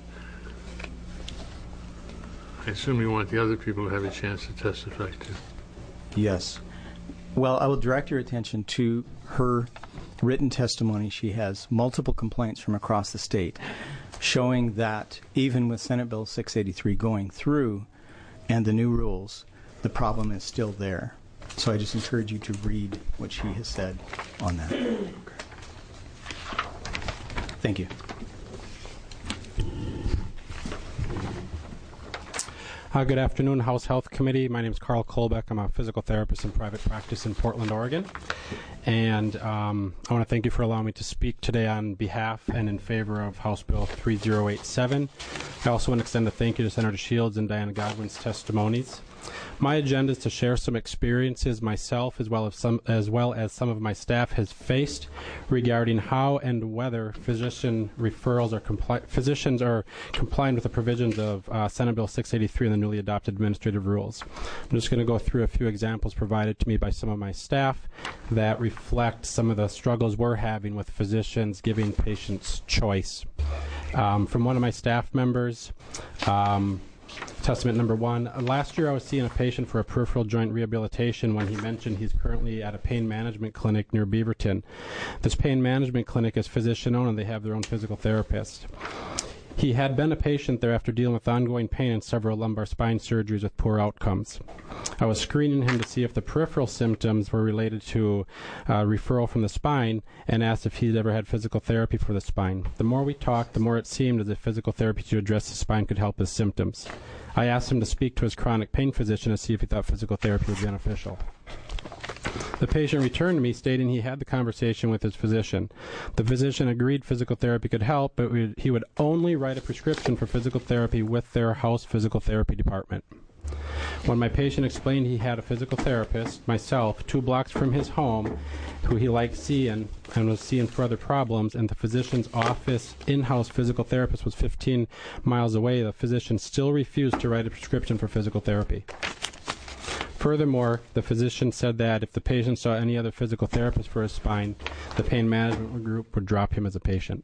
Speaker 2: I assume you want the other people to have a chance to testify, too.
Speaker 11: Yes. Well, I will direct your attention to her written testimony. She has multiple complaints from across the state showing that even with Senate Bill six eighty-three going through and the new rules, the problem is still there. So I just encourage you to read what she has said on that. Thank you.
Speaker 12: Uh, good afternoon, House Health Committee. My name is Carl Kolbeck. I'm a physical therapist in private practice in Portland, Oregon. And um, I want to thank you for allowing me to speak today on behalf and in favor of House Bill three oh eight seven. I also want to extend a thank you to Senator Shields and Diana Godwin's testimonies. My agenda is to share some experiences myself as well as some as well as some of my staff has faced regarding how and whether physician referrals are compli- physicians are complying with the provisions of uh, Senate Bill six eighty-three and the newly adopted administrative rules. I'm just going to go through a few examples provided to me by some of my staff that reflect some of the struggles we're having with physicians giving patients choice. Um, from one of my staff members, um, Testament number one. Last year I was seeing a patient for a peripheral joint rehabilitation when he mentioned he's currently at a pain management clinic near Beaverton. This pain management clinic is physician-owned and they have their own physical therapist. He had been a patient there after dealing with ongoing pain and several lumbar spine surgeries with poor outcomes. I was screening him to see if the peripheral symptoms were related to uh, referral from the spine and asked if he'd ever had physical therapy for the spine. The more we talked, the more it seemed as if physical therapy to address the spine could help his symptoms. I asked him to speak to his chronic pain physician to see if he thought physical therapy would be beneficial. The patient returned to me stating he had the conversation with his physician. The physician agreed physical therapy could help, but we, he would only write a prescription for physical therapy with their house physical therapy department. When my patient explained he had a physical therapist, myself, two blocks from his home, who he liked seeing and was seeing for other problems, and the physician's office in-house physical therapist was fifteen miles away, the physician still refused to write a prescription for physical therapy. Furthermore, the physician said that if the patient saw any other physical therapist for his spine, the pain management group would drop him as a patient.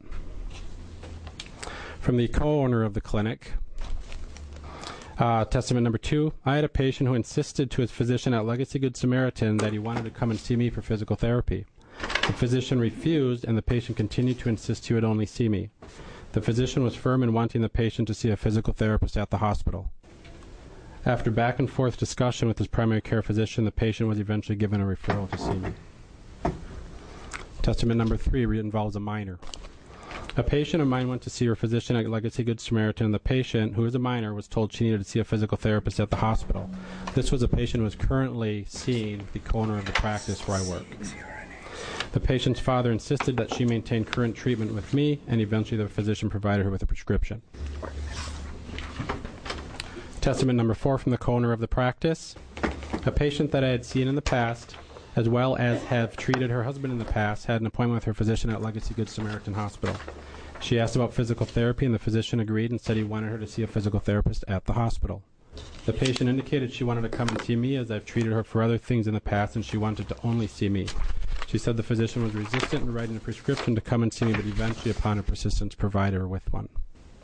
Speaker 12: From the co-owner of the clinic, uh, testament number two, I had a patient who insisted to his physician at Legacy Good Samaritan that he wanted to come and see me for physical therapy. The physician refused, and the patient continued to insist he would only see me. The physician was firm in wanting the patient to see a physical therapist at the hospital. After back and forth discussion with his primary care physician, the patient was eventually given a referral to see me. Testament number three involves a minor. A patient of mine went to see her physician at Legacy Good Samaritan, and the patient, who is a minor, was told she needed to see a physical therapist at the hospital. This was a patient who was currently seeing the owner of the practice where I work. The patient's father insisted that she maintain current treatment with me, and eventually the physician provided her with a prescription. Testament number four from the co-owner of the practice. A patient that I had seen in the past, as well as have treated her husband in the past, had an appointment with her physician at Legacy Good Samaritan Hospital. She asked about physical therapy, and the physician agreed and said he wanted her to see a physical therapist at the hospital. The patient indicated she wanted to come and see me, as I've treated her for other things in the past, and she wanted to only see me. She said the physician was resistant in writing a prescription to come and see me, but eventually, upon her persistence, provided her with one.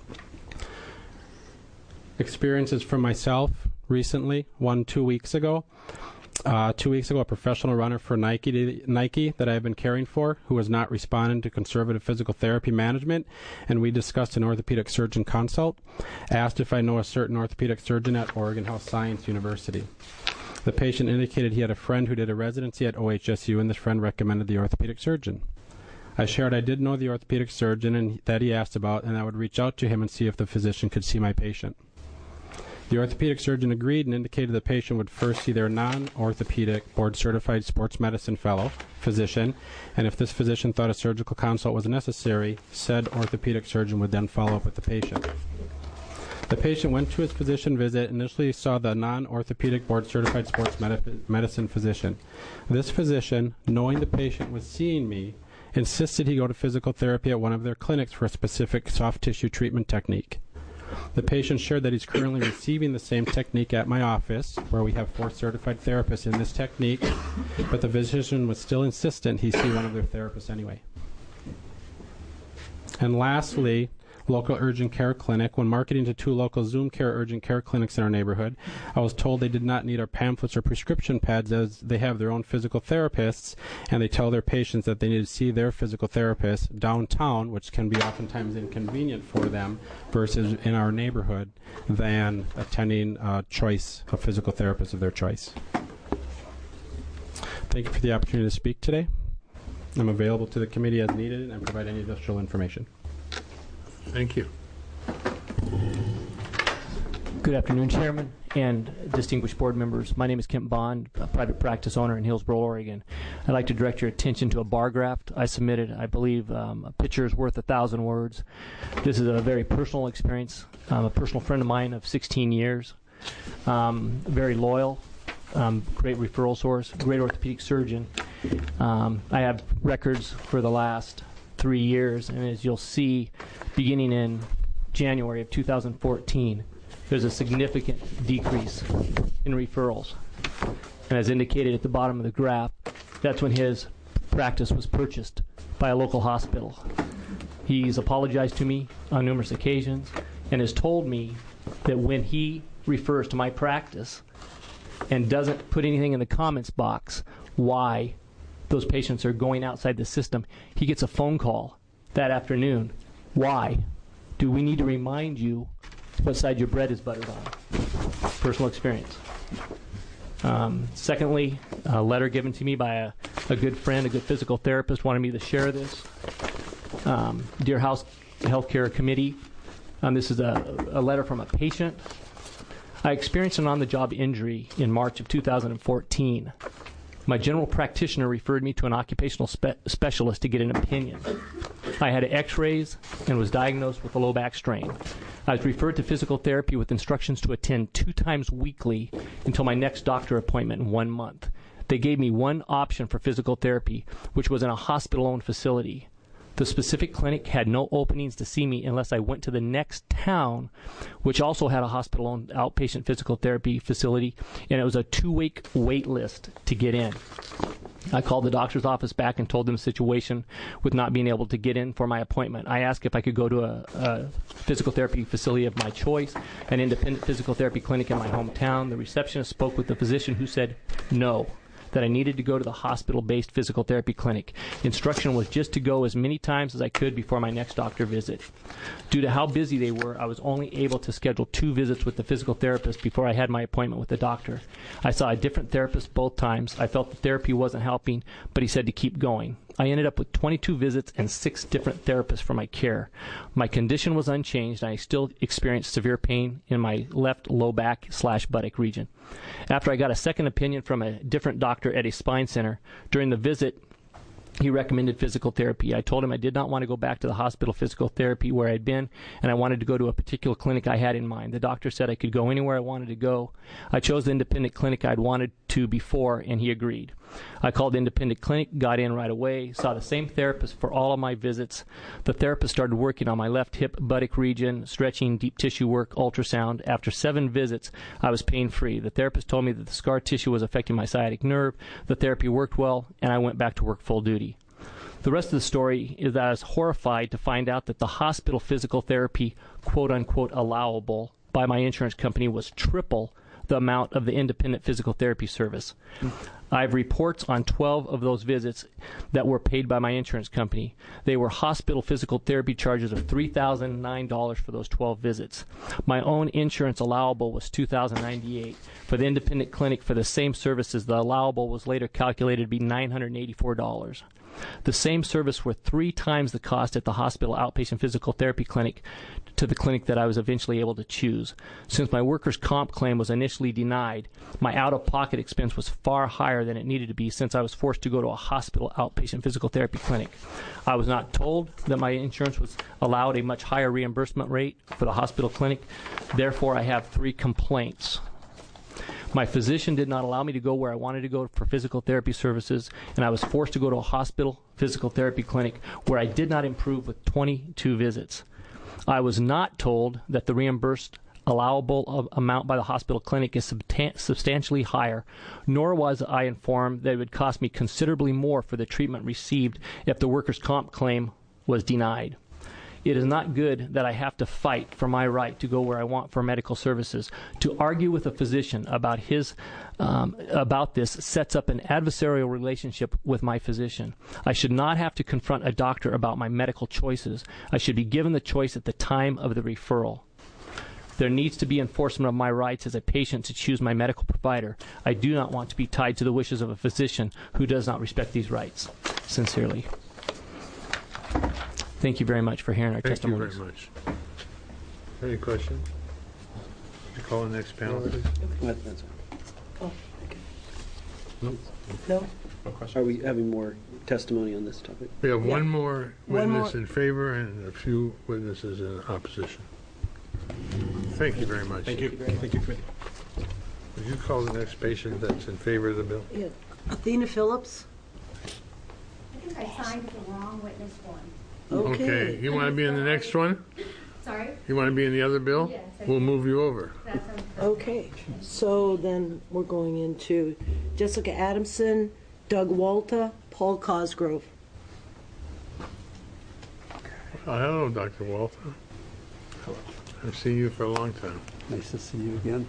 Speaker 12: Experiences from myself recently, one two weeks ago. Uh, two weeks ago, a professional runner for Nike, Nike that I have been caring for, who was not responding to conservative physical therapy management, and we discussed an orthopedic surgeon consult, asked if I know a certain orthopedic surgeon at Oregon Health Science University. The patient indicated he had a friend who did a residency at O H S U, and this friend recommended the orthopedic surgeon. I shared I did know the orthopedic surgeon and that he asked about, and I would reach out to him and see if the physician could see my patient. The orthopedic surgeon agreed and indicated the patient would first see their non-orthopedic board-certified sports medicine fellow physician, and if this physician thought a surgical consult was necessary, said orthopedic surgeon would then follow up with the patient. The patient went to his physician visit and initially saw the non-orthopedic board-certified sports med- medicine physician. This physician, knowing the patient was seeing me, insisted he go to physical therapy at one of their clinics for a specific soft tissue treatment technique. The patient shared that he's currently receiving the same technique at my office, where we have four certified therapists in this technique, but the physician was still insistent he see one of their therapists anyway. And lastly, local urgent care clinic. When marketing to two local Zoom care urgent care clinics in our neighborhood, I was told they did not need our pamphlets or prescription pads, as they have their own physical therapists, and they tell their patients that they need to see their physical therapist downtown, which can be oftentimes inconvenient for them, versus in our neighborhood, than attending a choice of physical therapist of their choice. Thank you for the opportunity to speak today. I'm available to the committee as needed and provide any additional information.
Speaker 2: Thank you.
Speaker 13: Good afternoon, Chairman and distinguished board members. My name is Kent Bond, a private practice owner in Hillsboro, Oregon. I'd like to direct your attention to a bar graph I submitted. I believe um, a picture is worth a thousand words. This is a very personal experience. I'm a personal friend of mine of sixteen years, um, very loyal, um, great referral source, great orthopedic surgeon. Um, I have records for the last three years, and as you'll see, beginning in January of two thousand fourteen, there's a significant decrease in referrals. And as indicated at the bottom of the graph, that's when his practice was purchased by a local hospital. He's apologized to me on numerous occasions and has told me that when he refers to my practice and doesn't put anything in the comments box why those patients are going outside the system, he gets a phone call that afternoon. Why Do we need to remind you what side your bread is buttered on? Personal experience. Um, secondly, a letter given to me by a, a good friend, a good physical therapist, wanted me to share this. Um, Dear House Healthcare Committee, um, this is a, a letter from a patient. I experienced an on-the-job injury in March of two thousand fourteen. My general practitioner referred me to an occupational spe- specialist to get an opinion. I had x-rays and was diagnosed with a low back strain. I was referred to physical therapy with instructions to attend two times weekly until my next doctor appointment in one month. They gave me one option for physical therapy, which was in a hospital-owned facility. The specific clinic had no openings to see me unless I went to the next town, which also had a hospital-owned outpatient physical therapy facility, and it was a two-week wait list to get in. I called the doctor's office back and told them the situation with not being able to get in for my appointment. I asked if I could go to a, a physical therapy facility of my choice, an independent physical therapy clinic in my hometown. The receptionist spoke with the physician who said no, that I needed to go to the hospital-based physical therapy clinic. Instruction was just to go as many times as I could before my next doctor visit. Due to how busy they were, I was only able to schedule two visits with the physical therapist before I had my appointment with the doctor. I saw a different therapist both times. I felt the therapy wasn't helping, but he said to keep going. I ended up with twenty-two visits and six different therapists for my care. My condition was unchanged, and I still experienced severe pain in my left low back slash buttock region. After I got a second opinion from a different doctor at a spine center, during the visit, he recommended physical therapy. I told him I did not want to go back to the hospital physical therapy where I'd been, and I wanted to go to a particular clinic I had in mind. The doctor said I could go anywhere I wanted to go. I chose the independent clinic I'd wanted to before, and he agreed. I called the independent clinic, got in right away, saw the same therapist for all of my visits. The therapist started working on my left hip buttock region, stretching, deep tissue work, ultrasound. After seven visits, I was pain-free. The therapist told me that the scar tissue was affecting my sciatic nerve. The therapy worked well, and I went back to work full duty. The rest of the story is that I was horrified to find out that the hospital physical therapy, quote-unquote, allowable by my insurance company was triple the amount of the independent physical therapy service. I have reports on twelve of those visits that were paid by my insurance company. They were hospital physical therapy charges of three thousand nine dollars for those twelve visits. My own insurance allowable was two thousand ninety-eight dollars. For the independent clinic for the same services, the allowable was later calculated to be nine hundred eighty-four dollars. The same service were three times the cost at the hospital outpatient physical therapy clinic to the clinic that I was eventually able to choose. Since my workers' comp claim was initially denied, my out-of-pocket expense was far higher than it needed to be since I was forced to go to a hospital outpatient physical therapy clinic. I was not told that my insurance was allowed a much higher reimbursement rate for the hospital clinic. Therefore, I have three complaints. My physician did not allow me to go where I wanted to go for physical therapy services, and I was forced to go to a hospital physical therapy clinic where I did not improve with twenty-two visits. I was not told that the reimbursed allowable amount by the hospital clinic is substan- substantially higher, nor was I informed that it would cost me considerably more for the treatment received if the workers' comp claim was denied. It is not good that I have to fight for my right to go where I want for medical services. To argue with a physician about his um, about this sets up an adversarial relationship with my physician. I should not have to confront a doctor about my medical choices. I should be given the choice at the time of the referral. There needs to be enforcement of my rights as a patient to choose my medical provider. I do not want to be tied to the wishes of a physician who does not respect these rights. Sincerely. Thank you very much for hearing our
Speaker 2: Thank
Speaker 13: testimonies.
Speaker 2: you very much. Any questions? Would you call the next panel, please?
Speaker 4: That's
Speaker 1: Oh,
Speaker 2: No.
Speaker 1: no?
Speaker 4: Are we having more testimony on this topic?
Speaker 2: We have
Speaker 1: Yeah.
Speaker 2: one more
Speaker 1: One
Speaker 2: witness
Speaker 1: more.
Speaker 2: in favor and a few witnesses in opposition. Thank you very much.
Speaker 9: Thank you. Thank you.
Speaker 2: Would you call the next patient that's in favor of the bill?
Speaker 1: Yeah. Athena Phillips?
Speaker 7: I think I signed the wrong witness form.
Speaker 1: Okay.
Speaker 2: You want to be in the next one?
Speaker 7: Sorry?
Speaker 2: You want to be in the other bill?
Speaker 7: Yes, I
Speaker 2: We'll
Speaker 7: do.
Speaker 2: move you over.
Speaker 7: That sounds perfect.
Speaker 1: Okay, so then we're going into Jessica Adamson, Doug Walter, Paul Cosgrove.
Speaker 2: Oh, hello, Doctor Walter.
Speaker 10: Hello.
Speaker 2: I've seen you for a long time.
Speaker 10: Nice to see you again.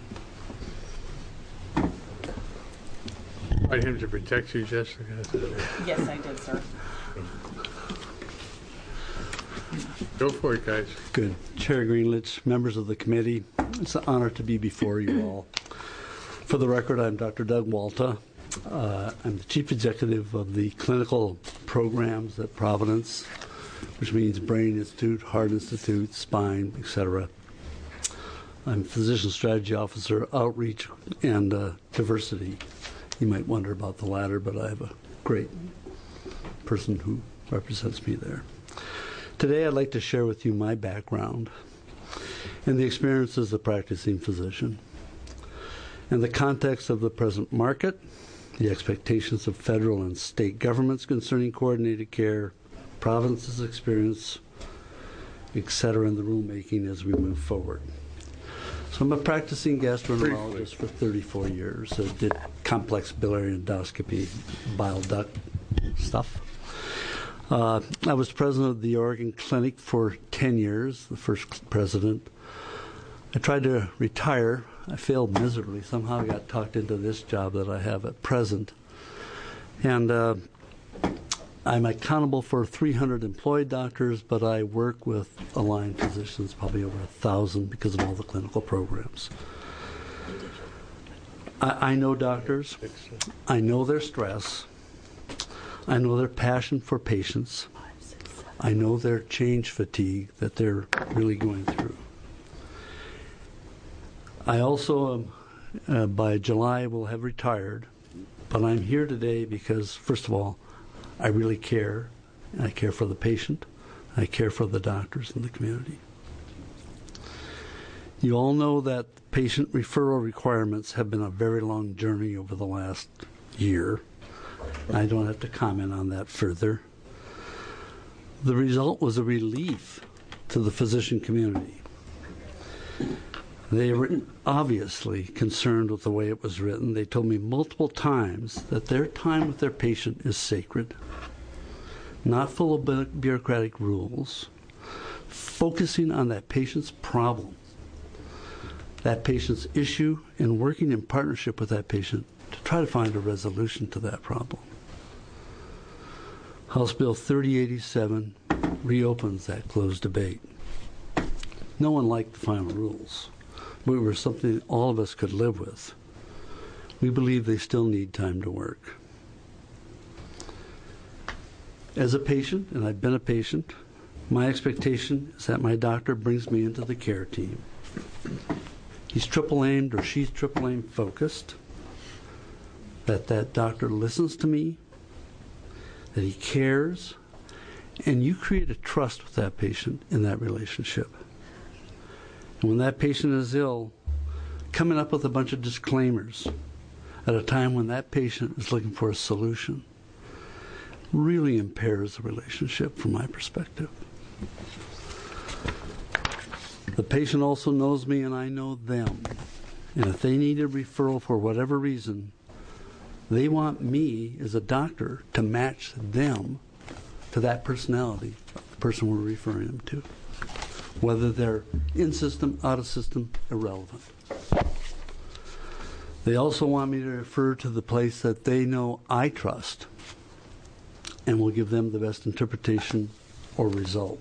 Speaker 2: Tried him to protect you, Jessica.
Speaker 8: Yes, I did, sir.
Speaker 2: Go for it, guys.
Speaker 10: Good. Chair Greenlich, members of the committee, it's an honor to be before you all. For the record, I'm Doctor Doug Walta. Uh, I'm the Chief Executive of the clinical programs at Providence, which means Brain Institute, Heart Institute, Spine, et cetera. I'm Physician Strategy Officer, Outreach, and uh, Diversity. You might wonder about the latter, but I have a great person who represents me there. Today, I'd like to share with you my background and the experience as a practicing physician, and the context of the present market, the expectations of federal and state governments concerning coordinated care, Providence's experience, et cetera, in the rulemaking as we move forward. So I'm a practicing gastroenterologist for thirty-four years. I did complex biliary endoscopy, bile duct stuff. Uh, I was president of the Oregon Clinic for ten years, the first president. I tried to retire. I failed miserably. Somehow I got talked into this job that I have at present. And uh, I'm accountable for three hundred employed doctors, but I work with aligned physicians, probably over a thousand because of all the clinical programs. I, I know doctors. I know their stress. I know their passion for patients. I know their change fatigue that they're really going through. I also, um, uh, by July, will have retired, but I'm here today because, first of all, I really care. I care for the patient. I care for the doctors in the community. You all know that patient referral requirements have been a very long journey over the last year. I don't have to comment on that further. The result was a relief to the physician community. They were obviously concerned with the way it was written. They told me multiple times that their time with their patient is sacred, not full of bureaucratic rules, focusing on that patient's problem, that patient's issue, and working in partnership with that patient to try to find a resolution to that problem. House Bill thirty eighty-seven reopens that closed debate. No one liked the final rules, but it was something all of us could live with. We believe they still need time to work. As a patient, and I've been a patient, my expectation is that my doctor brings me into the care team. He's triple aimed or she's triple aimed focused, that that doctor listens to me, that he cares, and you create a trust with that patient in that relationship. And when that patient is ill, coming up with a bunch of disclaimers at a time when that patient is looking for a solution really impairs the relationship from my perspective. The patient also knows me and I know them. And if they need a referral for whatever reason, they want me as a doctor to match them to that personality, the person we're referring them to. Whether they're in system, out of system, irrelevant. They also want me to refer to the place that they know I trust and will give them the best interpretation or result.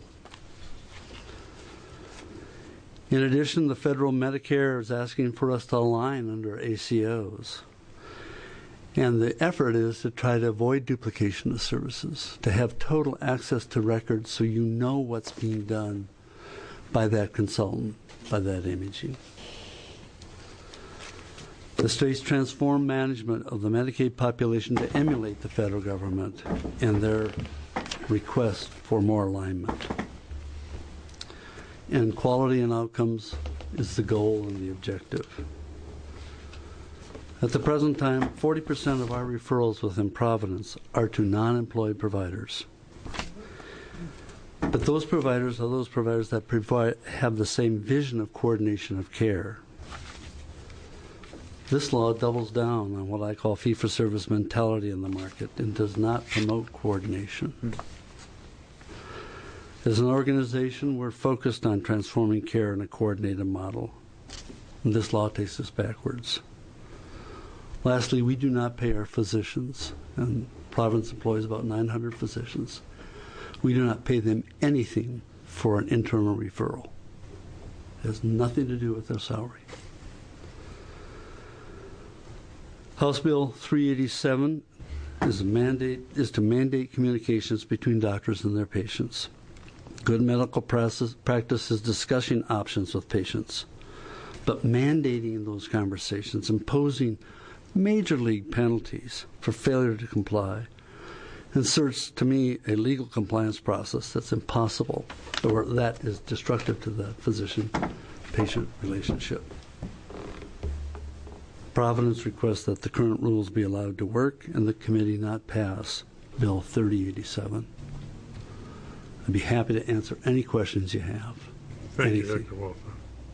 Speaker 10: In addition, the federal Medicare is asking for us to align under A C Os. And the effort is to try to avoid duplication of services, to have total access to records so you know what's being done by that consultant, by that imaging. The states transform management of the Medicaid population to emulate the federal government and their request for more alignment. And quality and outcomes is the goal and the objective. At the present time, forty percent of our referrals within Providence are to non-employed providers. But those providers are those providers that provide, have the same vision of coordination of care. This law doubles down on what I call fee-for-service mentality in the market and does not promote coordination. As an organization, we're focused on transforming care in a coordinated model. And this law takes us backwards. Lastly, we do not pay our physicians, and Providence employs about nine hundred physicians. We do not pay them anything for an internal referral. It has nothing to do with their salary. House Bill three eighty-seven is a mandate is to mandate communications between doctors and their patients. Good medical practice, practice is discussing options with patients, but mandating those conversations, imposing major league penalties for failure to comply, inserts to me a legal compliance process that's impossible, or that is destructive to the physician-patient relationship. Providence requests that the current rules be allowed to work and the committee not pass Bill thirty eighty-seven. I'd be happy to answer any questions you have.
Speaker 2: Thank
Speaker 10: Anything.
Speaker 2: you, Doctor Walter.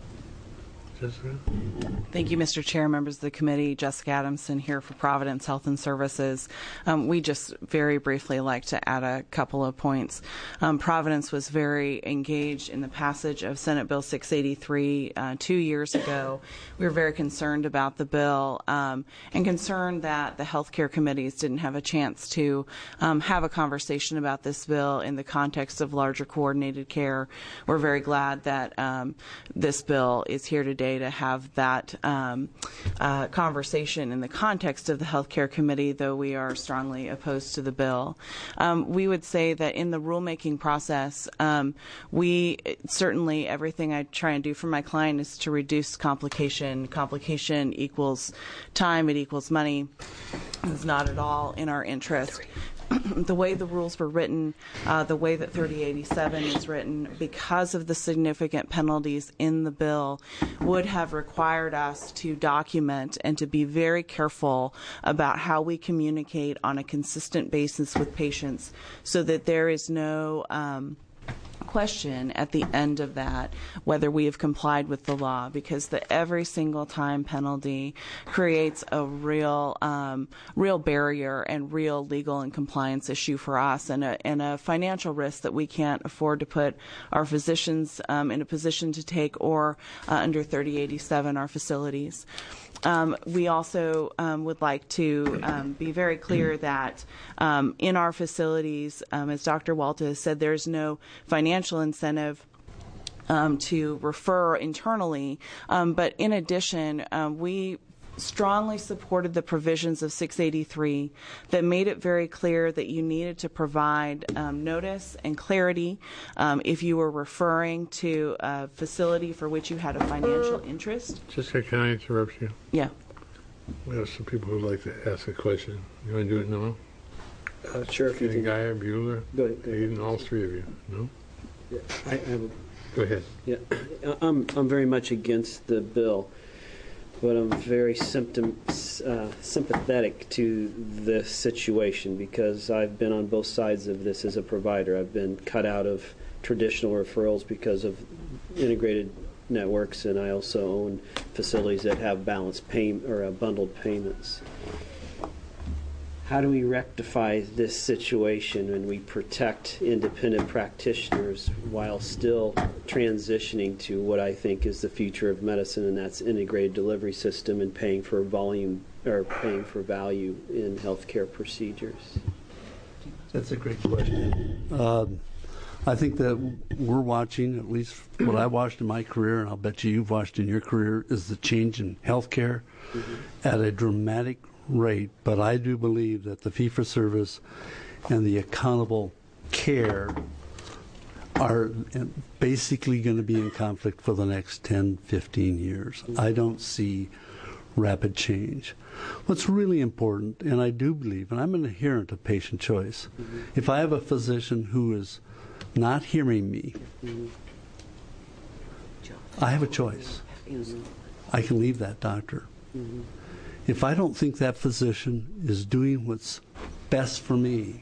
Speaker 2: Jessica?
Speaker 8: Thank you, Mister Chair, members of the committee. Jessica Adamson here for Providence Health and Services. Um, we just very briefly like to add a couple of points. Um, Providence was very engaged in the passage of Senate Bill six eighty-three uh, two years ago. We were very concerned about the bill um, and concerned that the healthcare committees didn't have a chance to um, have a conversation about this bill in the context of larger coordinated care. We're very glad that um, this bill is here today to have that um, uh, conversation in the context of the Healthcare Committee, though we are strongly opposed to the bill. Um, we would say that in the rulemaking process, um, we certainly, everything I try and do for my client is to reduce complication. Complication equals time, it equals money. It's not at all in our interest. The way the rules were written, uh, the way that thirty eighty-seven is written, because of the significant penalties in the bill, would have required us to document and to be very careful about how we communicate on a consistent basis with patients so that there is no um, question at the end of that whether we have complied with the law, because the every single time penalty creates a real um, real barrier and real legal and compliance issue for us, and a, and a financial risk that we can't afford to put our physicians um, in a position to take, or uh, under thirty eighty-seven our facilities. Um, we also um, would like to um, be very clear that um, in our facilities, um, as Doctor Walta has said, there's no financial incentive um, to refer internally. Um, but in addition, um, we strongly supported the provisions of six eighty-three that made it very clear that you needed to provide um, notice and clarity um, if you were referring to a facility for which you had a financial interest.
Speaker 2: Jessica, can I interrupt you?
Speaker 8: Yeah.
Speaker 2: We have some people who'd like to ask a question. You want to do it now?
Speaker 4: Uh, sure, if you can.
Speaker 2: Guyer, Bueller,
Speaker 4: Go ahead. Go ahead.
Speaker 2: Aiden, all three of you. No?
Speaker 4: Yeah, I, I have a,
Speaker 2: Go ahead.
Speaker 4: Yeah, I'm I'm very much against the bill, but I'm very symptom, uh, sympathetic to the situation because I've been on both sides of this as a provider. I've been cut out of traditional referrals because of integrated networks, and I also own facilities that have balanced pay or uh, bundled payments. How do we rectify this situation when we protect independent practitioners while still transitioning to what I think is the future of medicine, and that's integrated delivery system and paying for volume or paying for value in healthcare procedures?
Speaker 10: That's a great question. Um, I think that we're watching, at least what I watched in my career, and I'll bet you you've watched in your career, is the change in healthcare mm-hmm. at a dramatic rate. But I do believe that the fee-for-service and the accountable care are basically going to be in conflict for the next ten, fifteen years. Mm-hmm. I don't see rapid change. What's really important, and I do believe, and I'm an adherent of patient choice, mm-hmm. if I have a physician who is not hearing me, mm-hmm. I have a choice. Mm-hmm. I can leave that doctor. Mm-hmm. If I don't think that physician is doing what's best for me,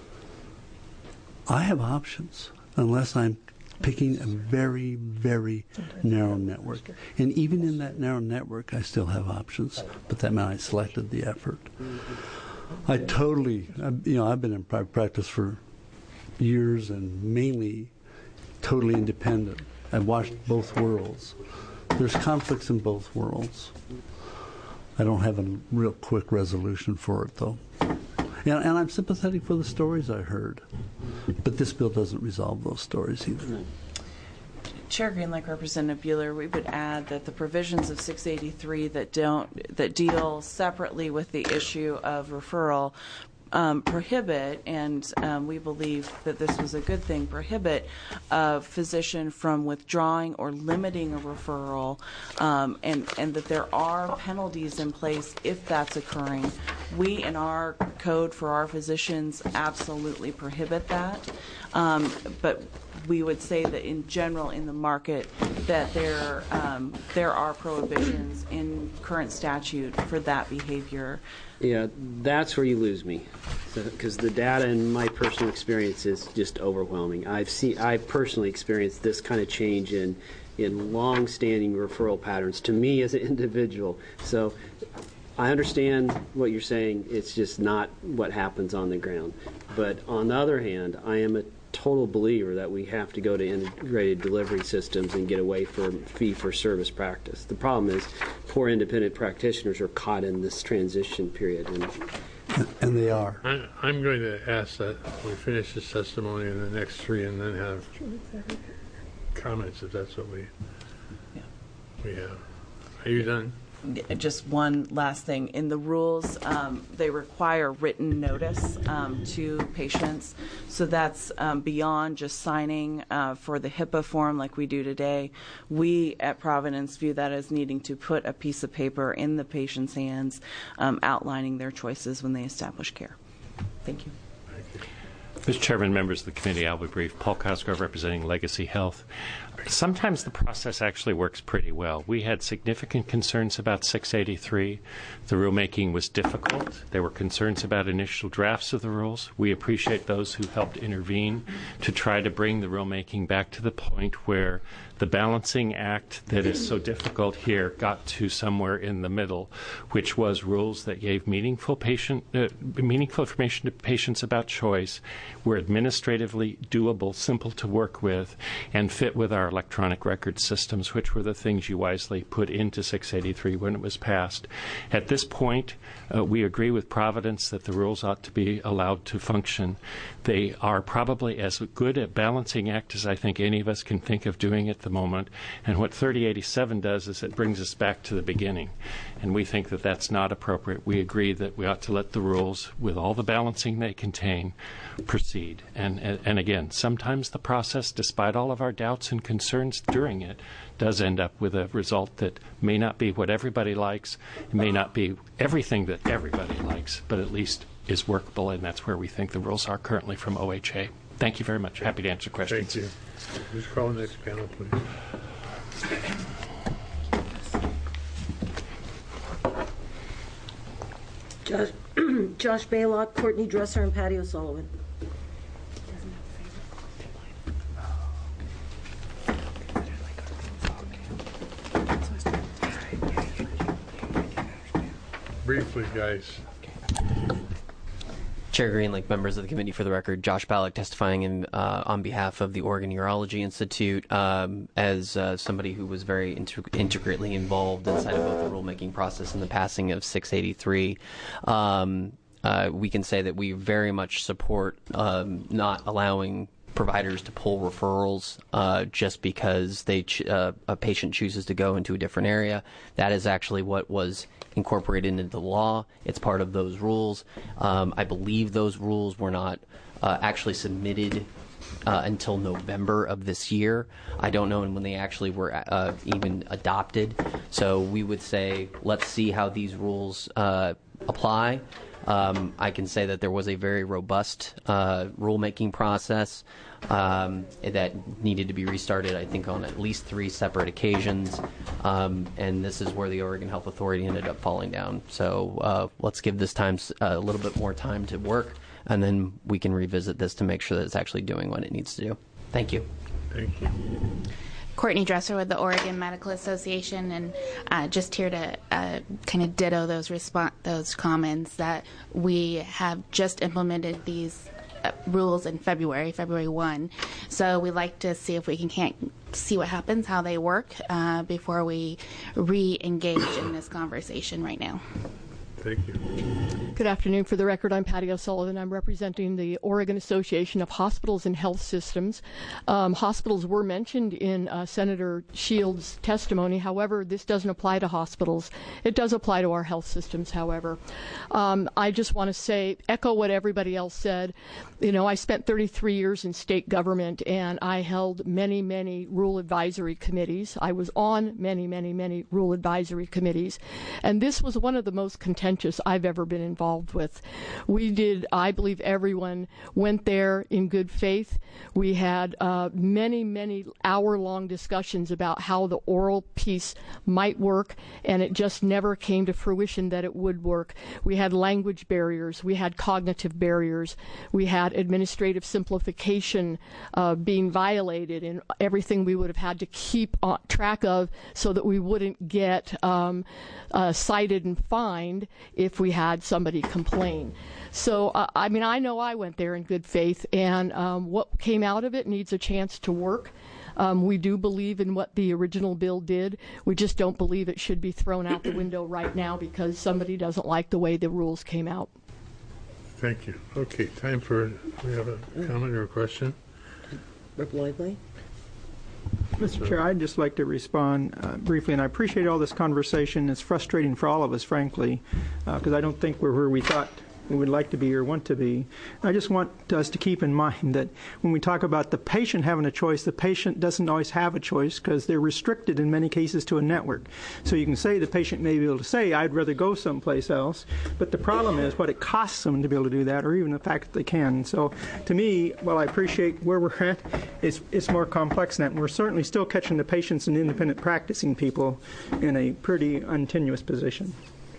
Speaker 10: I have options unless I'm picking a very, very narrow network. And even in that narrow network, I still have options, but that meant I selected the effort. I totally, you know, I've been in private practice for years and mainly totally independent. I've watched both worlds. There's conflicts in both worlds. I don't have a real quick resolution for it, though. And, and I'm sympathetic for the stories I heard. But this bill doesn't resolve those stories either.
Speaker 8: Chair Greenlake, Representative Bueller, we would add that the provisions of six eighty-three that don't that deal separately with the issue of referral um, prohibit, and um, we believe that this was a good thing, prohibit a physician from withdrawing or limiting a referral, um, and and that there are penalties in place if that's occurring. We in our code for our physicians absolutely prohibit that, um, but we would say that in general in the market that there um, there are prohibitions in current statute for that behavior.
Speaker 4: Yeah, that's where you lose me, because so, the data and my personal experience is just overwhelming. I've seen, I've personally experienced this kind of change in in long-standing referral patterns to me as an individual. So I understand what you're saying. It's just not what happens on the ground. But on the other hand, I am a total believer that we have to go to integrated delivery systems and get away from fee-for-service practice. The problem is poor independent practitioners are caught in this transition period. And,
Speaker 10: and they are.
Speaker 2: I, I'm going to ask that we finish this testimony in the next three and then have comments if that's what we,
Speaker 8: yeah.
Speaker 2: we have. Are you done?
Speaker 8: Just one last thing. In the rules, um, they require written notice um, to patients. So that's um, beyond just signing uh, for the HIPAA form like we do today. We at Providence view that as needing to put a piece of paper in the patient's hands um, outlining their choices when they establish care. Thank you.
Speaker 14: Mister Chairman, members of the committee, I'll be brief. Paul Cosgrove representing Legacy Health. Sometimes the process actually works pretty well. We had significant concerns about six eighty-three. The rulemaking was difficult. There were concerns about initial drafts of the rules. We appreciate those who helped intervene to try to bring the rulemaking back to the point where the balancing act that is so difficult here got to somewhere in the middle, which was rules that gave meaningful patient, uh, meaningful information to patients about choice, were administratively doable, simple to work with, and fit with our electronic record systems, which were the things you wisely put into six eighty-three when it was passed. At this point, uh, we agree with Providence that the rules ought to be allowed to function. They are probably as good a balancing act as I think any of us can think of doing at the moment. And what thirty eighty-seven does is it brings us back to the beginning. And we think that that's not appropriate. We agree that we ought to let the rules, with all the balancing they contain, proceed. And, and, and again, sometimes the process, despite all of our doubts and concerns during it, does end up with a result that may not be what everybody likes, it may not be everything that everybody likes, but at least is workable, and that's where we think the rules are currently from O H A. Thank you very much. Happy to answer questions.
Speaker 2: Thank you. Just call the next panel, please.
Speaker 1: Josh, Josh Baylock, Courtney Dresser, and Patty O'Sullivan.
Speaker 2: Briefly, guys.
Speaker 15: Chair Greenlake, members of the committee, for the record, Josh Ballack testifying in, uh, on behalf of the Oregon Urology Institute um, as uh, somebody who was very integ- intricately involved inside of both the rulemaking process and the passing of six eighty-three. Um, uh, we can say that we very much support um, not allowing providers to pull referrals uh, just because they ch- uh, a patient chooses to go into a different area. That is actually what was incorporated into the law. It's part of those rules. Um, I believe those rules were not uh, actually submitted uh, until November of this year. I don't know when they actually were uh, even adopted. So we would say, let's see how these rules uh, apply. Um, I can say that there was a very robust uh, rulemaking process um, that needed to be restarted, I think, on at least three separate occasions. Um, and this is where the Oregon Health Authority ended up falling down. So uh, let's give this time a little bit more time to work, and then we can revisit this to make sure that it's actually doing what it needs to do. Thank you.
Speaker 2: Thank you.
Speaker 16: Courtney Dresser with the Oregon Medical Association, and uh, just here to uh, kind of ditto those response, those comments that we have just implemented these uh, rules in February, February first. So we'd like to see if we can can't see what happens, how they work, uh, before we re-engage in this conversation right now.
Speaker 2: Thank you.
Speaker 17: Good afternoon. For the record, I'm Patty O'Sullivan. I'm representing the Oregon Association of Hospitals and Health Systems. Um, hospitals were mentioned in uh, Senator Shields' testimony. However, this doesn't apply to hospitals. It does apply to our health systems, however. Um, I just want to say, echo what everybody else said. You know, I spent thirty-three years in state government, and I held many, many rule advisory committees. I was on many, many, many rule advisory committees, and this was one of the most contentious I've ever been involved with. We did, I believe everyone went there in good faith. We had uh, many, many hour-long discussions about how the oral piece might work, and it just never came to fruition that it would work. We had language barriers. We had cognitive barriers. We had administrative simplification uh, being violated in everything we would have had to keep on track of so that we wouldn't get um, uh, cited and fined if we had somebody complain. So, uh, I mean, I know I went there in good faith, and um, what came out of it needs a chance to work. Um, we do believe in what the original bill did. We just don't believe it should be thrown out the window right now because somebody doesn't like the way the rules came out.
Speaker 2: Thank you. Okay, time for, we have a comment or a question?
Speaker 1: Rep Lively?
Speaker 18: Mister Chair, I'd just like to respond uh, briefly, and I appreciate all this conversation. It's frustrating for all of us, frankly, because uh, I don't think we're where we thought we would like to be or want to be. I just want us to keep in mind that when we talk about the patient having a choice, the patient doesn't always have a choice because they're restricted in many cases to a network. So you can say the patient may be able to say, I'd rather go someplace else, but the problem is what it costs them to be able to do that, or even the fact that they can. So to me, while I appreciate where we're at, it's, it's more complex than that. We're certainly still catching the patients and independent practicing people in a pretty untenuous position.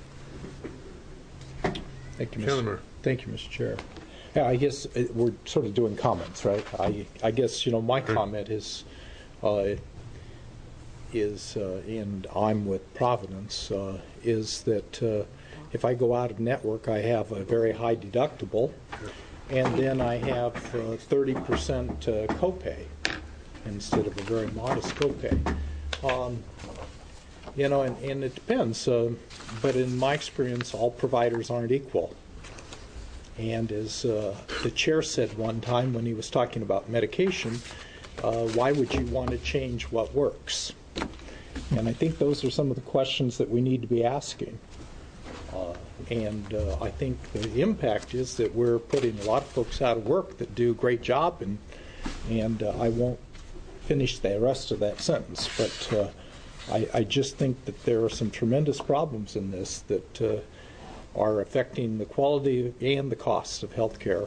Speaker 9: Thank you, Mister Thank you, Mister Chair. Yeah, I guess it, we're sort of doing comments, right? I, I guess you know my comment is, uh, is uh, and I'm with Providence uh, is that uh, if I go out of network, I have a very high deductible, and then I have uh, thirty percent uh, copay instead of a very modest copay. Um, You know, and, and it depends. Uh, but in my experience, all providers aren't equal. And as uh, the chair said one time when he was talking about medication, uh, why would you want to change what works? And I think those are some of the questions that we need to be asking. Uh, and uh, I think the impact is that we're putting a lot of folks out of work that do a great job, and and uh, I won't finish the rest of that sentence, but uh, I, I just think that there are some tremendous problems in this that uh, are affecting the quality and the cost of health care.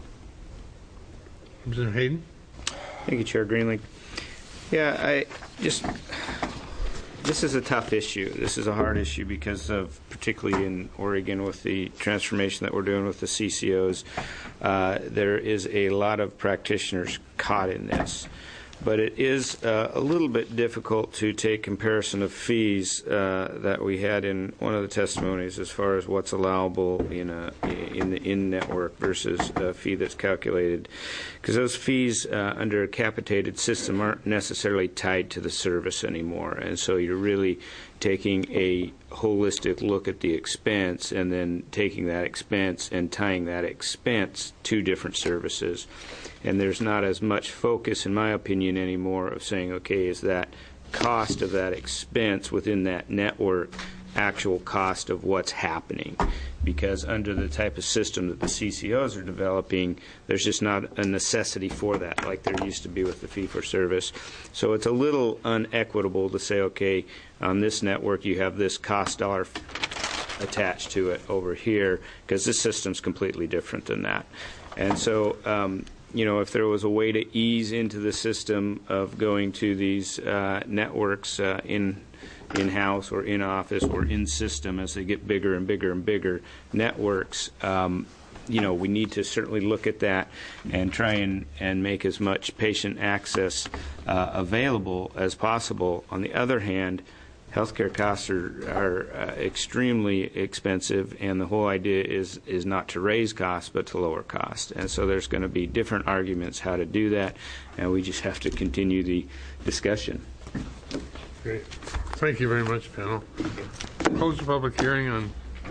Speaker 2: Mister Hayden?
Speaker 5: Thank you, Chair Greenlee. Yeah, I just, this is a tough issue. This is a hard issue because of, particularly in Oregon with the transformation that we're doing with the C C Os, uh, there is a lot of practitioners caught in this. But it is uh, a little bit difficult to take comparison of fees uh, that we had in one of the testimonies as far as what's allowable in a in the in-network versus a fee that's calculated, because those fees uh, under a capitated system aren't necessarily tied to the service anymore, and so you're really taking a holistic look at the expense and then taking that expense and tying that expense to different services. And there's not as much focus, in my opinion, anymore of saying, okay, is that cost of that expense within that network actual cost of what's happening? Because under the type of system that the C C Os are developing, there's just not a necessity for that like there used to be with the fee-for-service. So it's a little unequitable to say, okay, on this network you have this cost dollar attached to it over here, because this system's completely different than that. And so um, you know, if there was a way to ease into the system of going to these uh, networks uh, in in-house or in-office or in-system as they get bigger and bigger and bigger networks, um, you know, we need to certainly look at that and try and, and make as much patient access uh, available as possible. On the other hand, healthcare costs are, are uh, extremely expensive, and the whole idea is is not to raise costs but to lower costs. And so there's going to be different arguments how to do that, and we just have to continue the discussion.
Speaker 2: Great. Thank you very much, panel. Close the public hearing on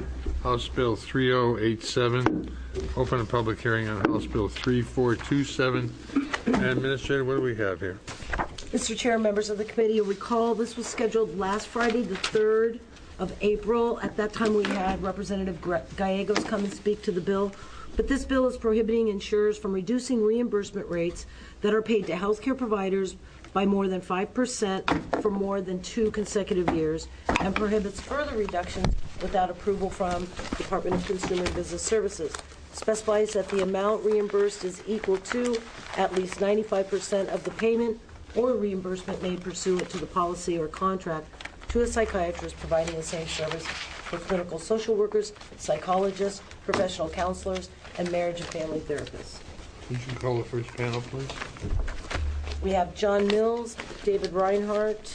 Speaker 2: House Bill three oh eight seven. Open a public hearing on House Bill three four two seven. And Administrator, what do we have here?
Speaker 1: Mister Chair, members of the committee, you'll recall this was scheduled last Friday, the third of April. At that time, we had Representative Gallegos come and speak to the bill. But this bill is prohibiting insurers from reducing reimbursement rates that are paid to healthcare providers by more than five percent for more than two consecutive years, and prohibits further reductions without approval from Department of Consumer and Business Services. Specifies that the amount reimbursed is equal to at least ninety-five percent of the payment or reimbursement made pursuant to the policy or contract to a psychiatrist providing the same service for clinical social workers, psychologists, professional counselors, and marriage and family therapists.
Speaker 2: Would you call the first panel, please?
Speaker 1: We have John Mills, David Reinhardt,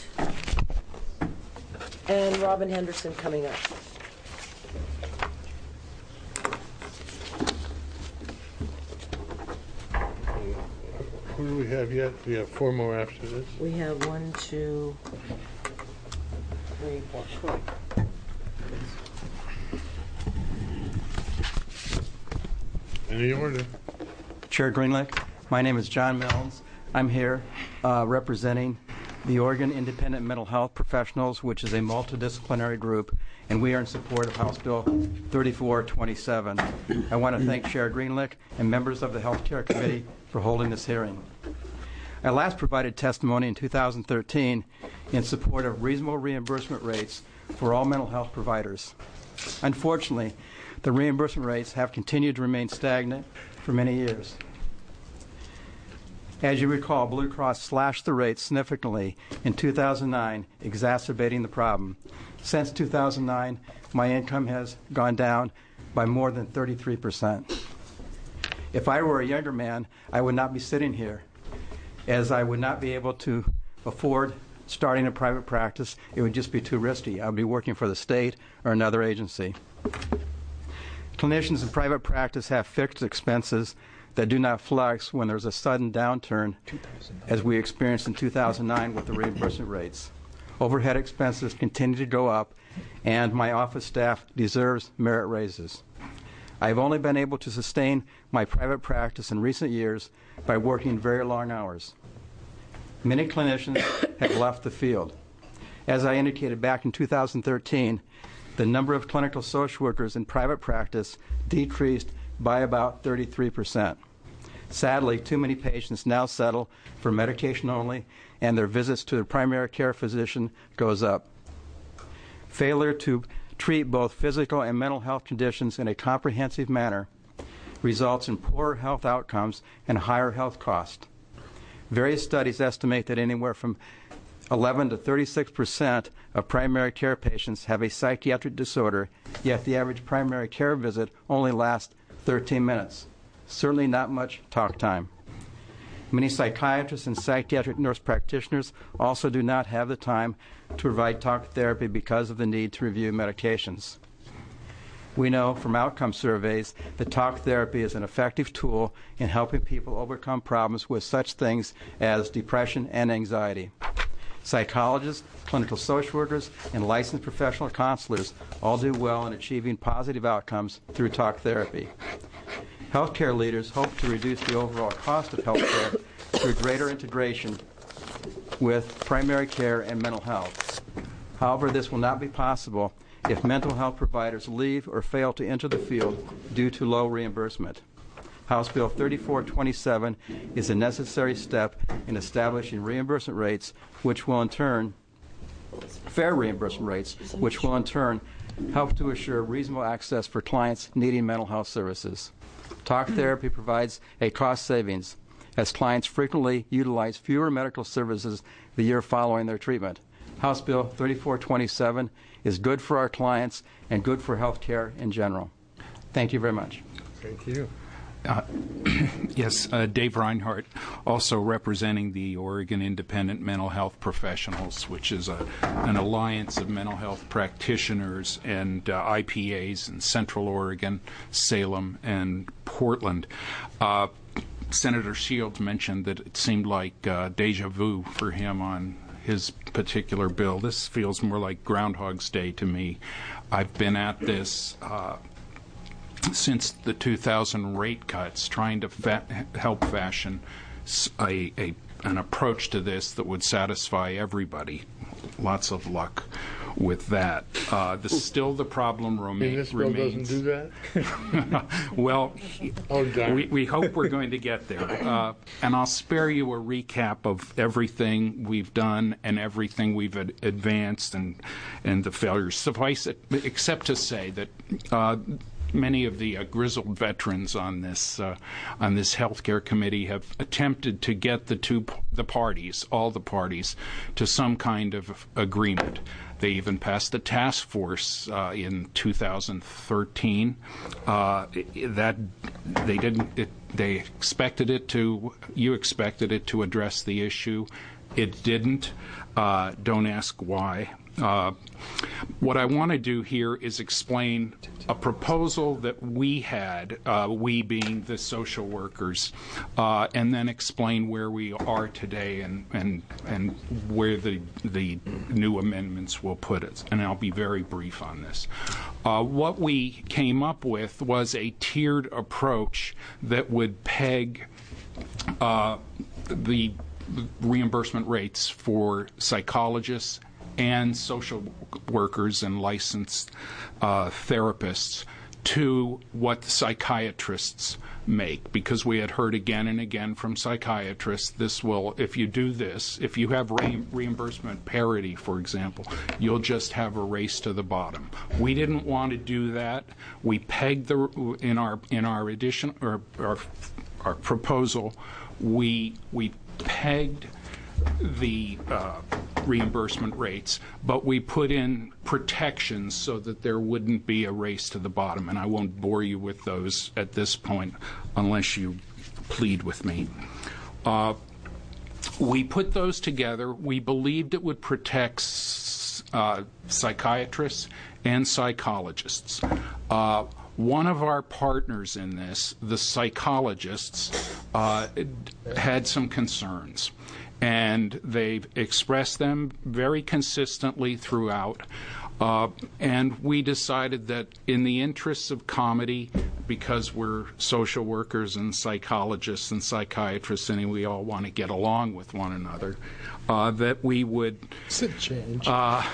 Speaker 1: and Robin Henderson coming up.
Speaker 2: Who do we have yet? We have four more after this.
Speaker 1: We have one, two, three, four.
Speaker 2: Any order?
Speaker 11: Chair Greenlick, my name is John Mills. I'm here uh, representing the Oregon Independent Mental Health Professionals, which is a multidisciplinary group, and we are in support of House Bill thirty-four twenty-seven. I want to thank Chair Greenlick and members of the Health Care Committee for holding this hearing. I last provided testimony in two thousand thirteen in support of reasonable reimbursement rates for all mental health providers. Unfortunately, the reimbursement rates have continued to remain stagnant for many years. As you recall, Blue Cross slashed the rates significantly in two thousand nine, exacerbating the problem. Since two thousand nine, my income has gone down by more than thirty-three percent. If I were a younger man, I would not be sitting here, as I would not be able to afford starting a private practice. It would just be too risky. I would be working for the state or another agency. Clinicians in private practice have fixed expenses that do not flex when there's a sudden downturn, as we experienced in two thousand nine with the reimbursement rates. Overhead expenses continue to go up, and my office staff deserves merit raises. I've only been able to sustain my private practice in recent years by working very long hours. Many clinicians have left the field. As I indicated back in two thousand thirteen, the number of clinical social workers in private practice decreased by about thirty-three percent. Sadly, too many patients now settle for medication only, and their visits to their primary care physician goes up. Failure to treat both physical and mental health conditions in a comprehensive manner results in poorer health outcomes and higher health costs. Various studies estimate that anywhere from eleven to thirty-six percent of primary care patients have a psychiatric disorder, yet the average primary care visit only lasts thirteen minutes. Certainly not much talk time. Many psychiatrists and psychiatric nurse practitioners also do not have the time to provide talk therapy because of the need to review medications. We know from outcome surveys that talk therapy is an effective tool in helping people overcome problems with such things as depression and anxiety. Psychologists, clinical social workers, and licensed professional counselors all do well in achieving positive outcomes through talk therapy. Healthcare leaders hope to reduce the overall cost of healthcare through greater integration with primary care and mental health. However, this will not be possible if mental health providers leave or fail to enter the field due to low reimbursement. House Bill thirty-four twenty-seven is a necessary step in establishing reimbursement rates, which will in turn, fair reimbursement rates, which will in turn help to assure reasonable access for clients needing mental health services. Talk therapy provides a cost savings, as clients frequently utilize fewer medical services the year following their treatment. House Bill thirty-four twenty-seven is good for our clients and good for health care in general. Thank you very much.
Speaker 2: Thank you.
Speaker 19: Uh, yes, uh, Dave Reinhardt, also representing the Oregon Independent Mental Health Professionals, which is a, an alliance of mental health practitioners and uh, I P As in Central Oregon, Salem, and Portland. Uh, Senator Shields mentioned that it seemed like uh, deja vu for him on his particular bill. This feels more like Groundhog's Day to me. I've been at this uh, since the two thousand rate cuts, trying to fa- help fashion a, a an approach to this that would satisfy everybody. Lots of luck with that. Uh, the, still the problem rema-
Speaker 2: and this bill
Speaker 19: remains.
Speaker 2: doesn't do that?
Speaker 19: Well,
Speaker 2: oh, darn.
Speaker 19: we, we hope we're going to get there. Uh, and I'll spare you a recap of everything we've done and everything we've ad- advanced and, and the failures. Suffice it, except to say that uh, many of the uh, grizzled veterans on this uh, on this healthcare committee have attempted to get the two the parties, all the parties, to some kind of agreement. They even passed a task force uh, in two thousand thirteen. Uh, that they didn't. It, they expected it to. You expected it to address the issue. It didn't. Uh, don't ask why. Uh, what I want to do here is explain a proposal that we had, uh, we being the social workers, uh, and then explain where we are today and and and where the the new amendments will put us. And I'll be very brief on this. Uh, what we came up with was a tiered approach that would peg uh, the reimbursement rates for psychologists and social workers and licensed uh, therapists to what psychiatrists make, because we had heard again and again from psychiatrists, this will, if you do this, if you have re- reimbursement parity, for example, you'll just have a race to the bottom. We didn't want to do that. We pegged the in our in our addition or our, our proposal, we we pegged the uh, reimbursement rates, but we put in protections so that there wouldn't be a race to the bottom. And I won't bore you with those at this point unless you plead with me. Uh, we put those together. We believed it would protect uh, psychiatrists and psychologists. Uh, One of our partners in this, the psychologists, uh, had some concerns. And they've expressed them very consistently throughout. Uh, and we decided that in the interests of comedy, because we're social workers and psychologists and psychiatrists, and we all want to get along with one another, uh, that we would...
Speaker 9: It's a change.
Speaker 19: Uh,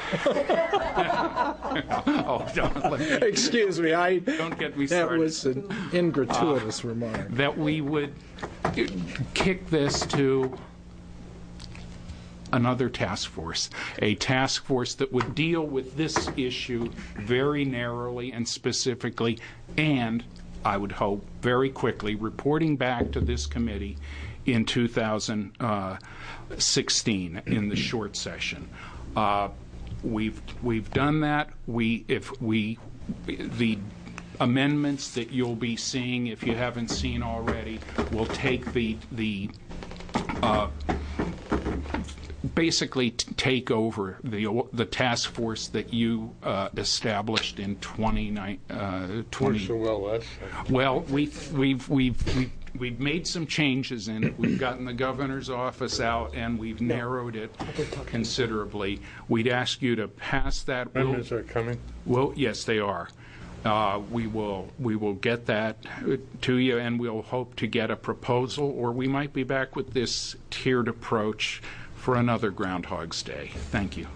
Speaker 19: oh, don't let me...
Speaker 9: Excuse me, I...
Speaker 19: Don't get me
Speaker 9: that
Speaker 19: started.
Speaker 9: That was an ingratuitous uh, remark.
Speaker 19: That we would kick this to another task force, a task force that would deal with this issue very narrowly and specifically, and I would hope very quickly, reporting back to this committee in two thousand sixteen in the short session. Uh, we've we've done that. We if we the amendments that you'll be seeing, if you haven't seen already, will take the the uh, basically t- take over the the task force that you uh, established in twenty uh, twenty.
Speaker 2: So well, Les.
Speaker 19: Well, we've we've we've we've we've made some changes in it. We've gotten the governor's office out and we've narrowed it considerably. We'd ask you to pass that.
Speaker 2: Amendments are coming.
Speaker 19: Well, yes, they are. Uh, we will we will get that to you, and we'll hope to get a proposal, or we might be back with this tiered approach for another Groundhog's Day. Thank you.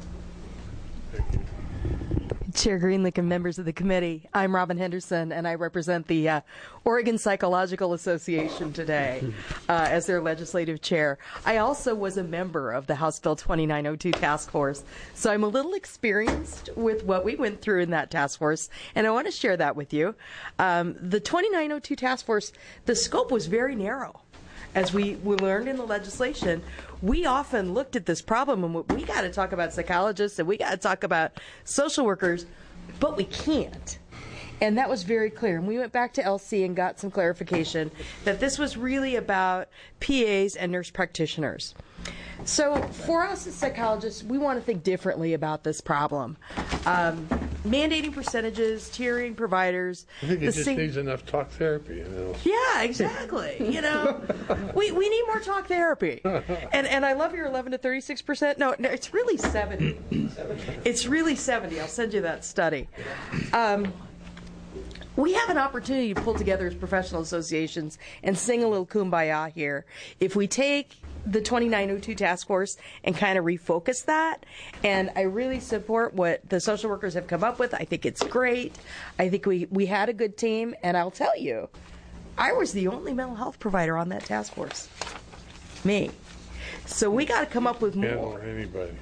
Speaker 20: Chair Greenleak and members of the committee, I'm Robin Henderson, and I represent the uh, Oregon Psychological Association today uh, as their legislative chair. I also was a member of the House Bill twenty-nine oh two task force, so I'm a little experienced with what we went through in that task force, and I want to share that with you. Um, the twenty-nine oh two task force, the scope was very narrow. As we, we learned in the legislation, we often looked at this problem and we got to talk about psychologists and we got to talk about social workers, but we can't. And that was very clear. And we went back to L C and got some clarification that this was really about P As and nurse practitioners. So for us as psychologists, we want to think differently about this problem. Um, mandating percentages, tiering providers.
Speaker 2: I think it
Speaker 20: the
Speaker 2: just
Speaker 20: sing-
Speaker 2: needs enough talk therapy. You know?
Speaker 20: Yeah, exactly. You know, we we need more talk therapy. And and I love your eleven to thirty-six percent. No, no, it's really seventy. It's really seventy. I'll send you that study. Um, we have an opportunity to pull together as professional associations and sing a little kumbaya here. If we take the twenty-nine oh two task force and kind of refocus that, and I really support what the social workers have come up with. I think it's great. I think we, we had a good team, and I'll tell you, I was the only mental health provider on that task force. Me. So we got to come up with
Speaker 2: Can't
Speaker 20: more.
Speaker 2: or anybody.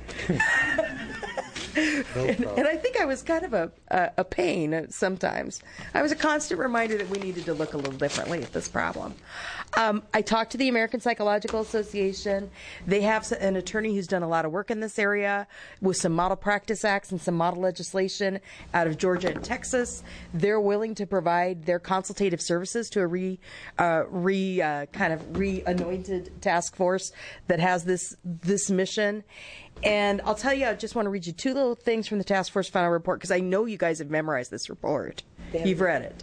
Speaker 20: No and, and I think I was kind of a, a, a pain sometimes. I was a constant reminder that we needed to look a little differently at this problem. Um, I talked to the American Psychological Association. They have an attorney who's done a lot of work in this area with some model practice acts and some model legislation out of Georgia and Texas. They're willing to provide their consultative services to a re, uh, re uh, kind of re-anointed task force that has this this mission. And I'll tell you, I just want to read you two little things from the task force final report, because I know you guys have memorized this report. You've read it.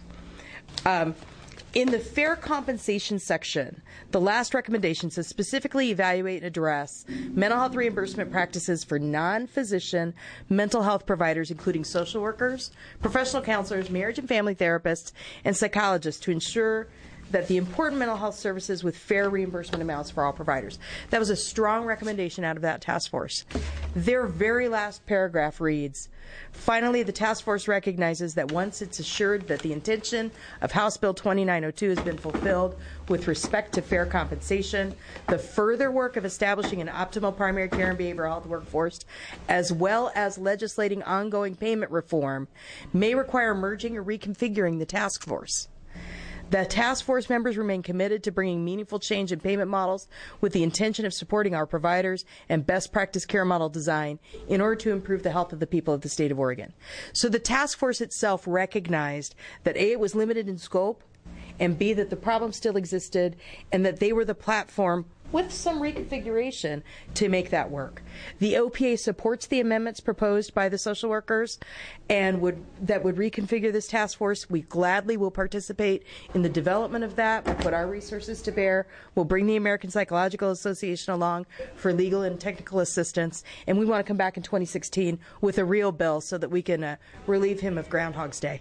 Speaker 20: Um, in the fair compensation section, the last recommendation says specifically evaluate and address mental health reimbursement practices for non-physician mental health providers, including social workers, professional counselors, marriage and family therapists, and psychologists, to ensure that the important mental health services with fair reimbursement amounts for all providers. That was a strong recommendation out of that task force. Their very last paragraph reads, finally, the task force recognizes that once it's assured that the intention of House Bill twenty-nine oh two has been fulfilled with respect to fair compensation, the further work of establishing an optimal primary care and behavioral health workforce, as well as legislating ongoing payment reform, may require merging or reconfiguring the task force. The task force members remain committed to bringing meaningful change in payment models with the intention of supporting our providers and best practice care model design in order to improve the health of the people of the state of Oregon. So the task force itself recognized that A, it was limited in scope, and B, that the problem still existed, and that they were the platform with some reconfiguration to make that work. The O P A supports the amendments proposed by the social workers and would that would reconfigure this task force. We gladly will participate in the development of that. We'll put our resources to bear. We'll bring the American Psychological Association along for legal and technical assistance. And we want to come back in twenty sixteen with a real bill so that we can uh, relieve him of Groundhog's Day.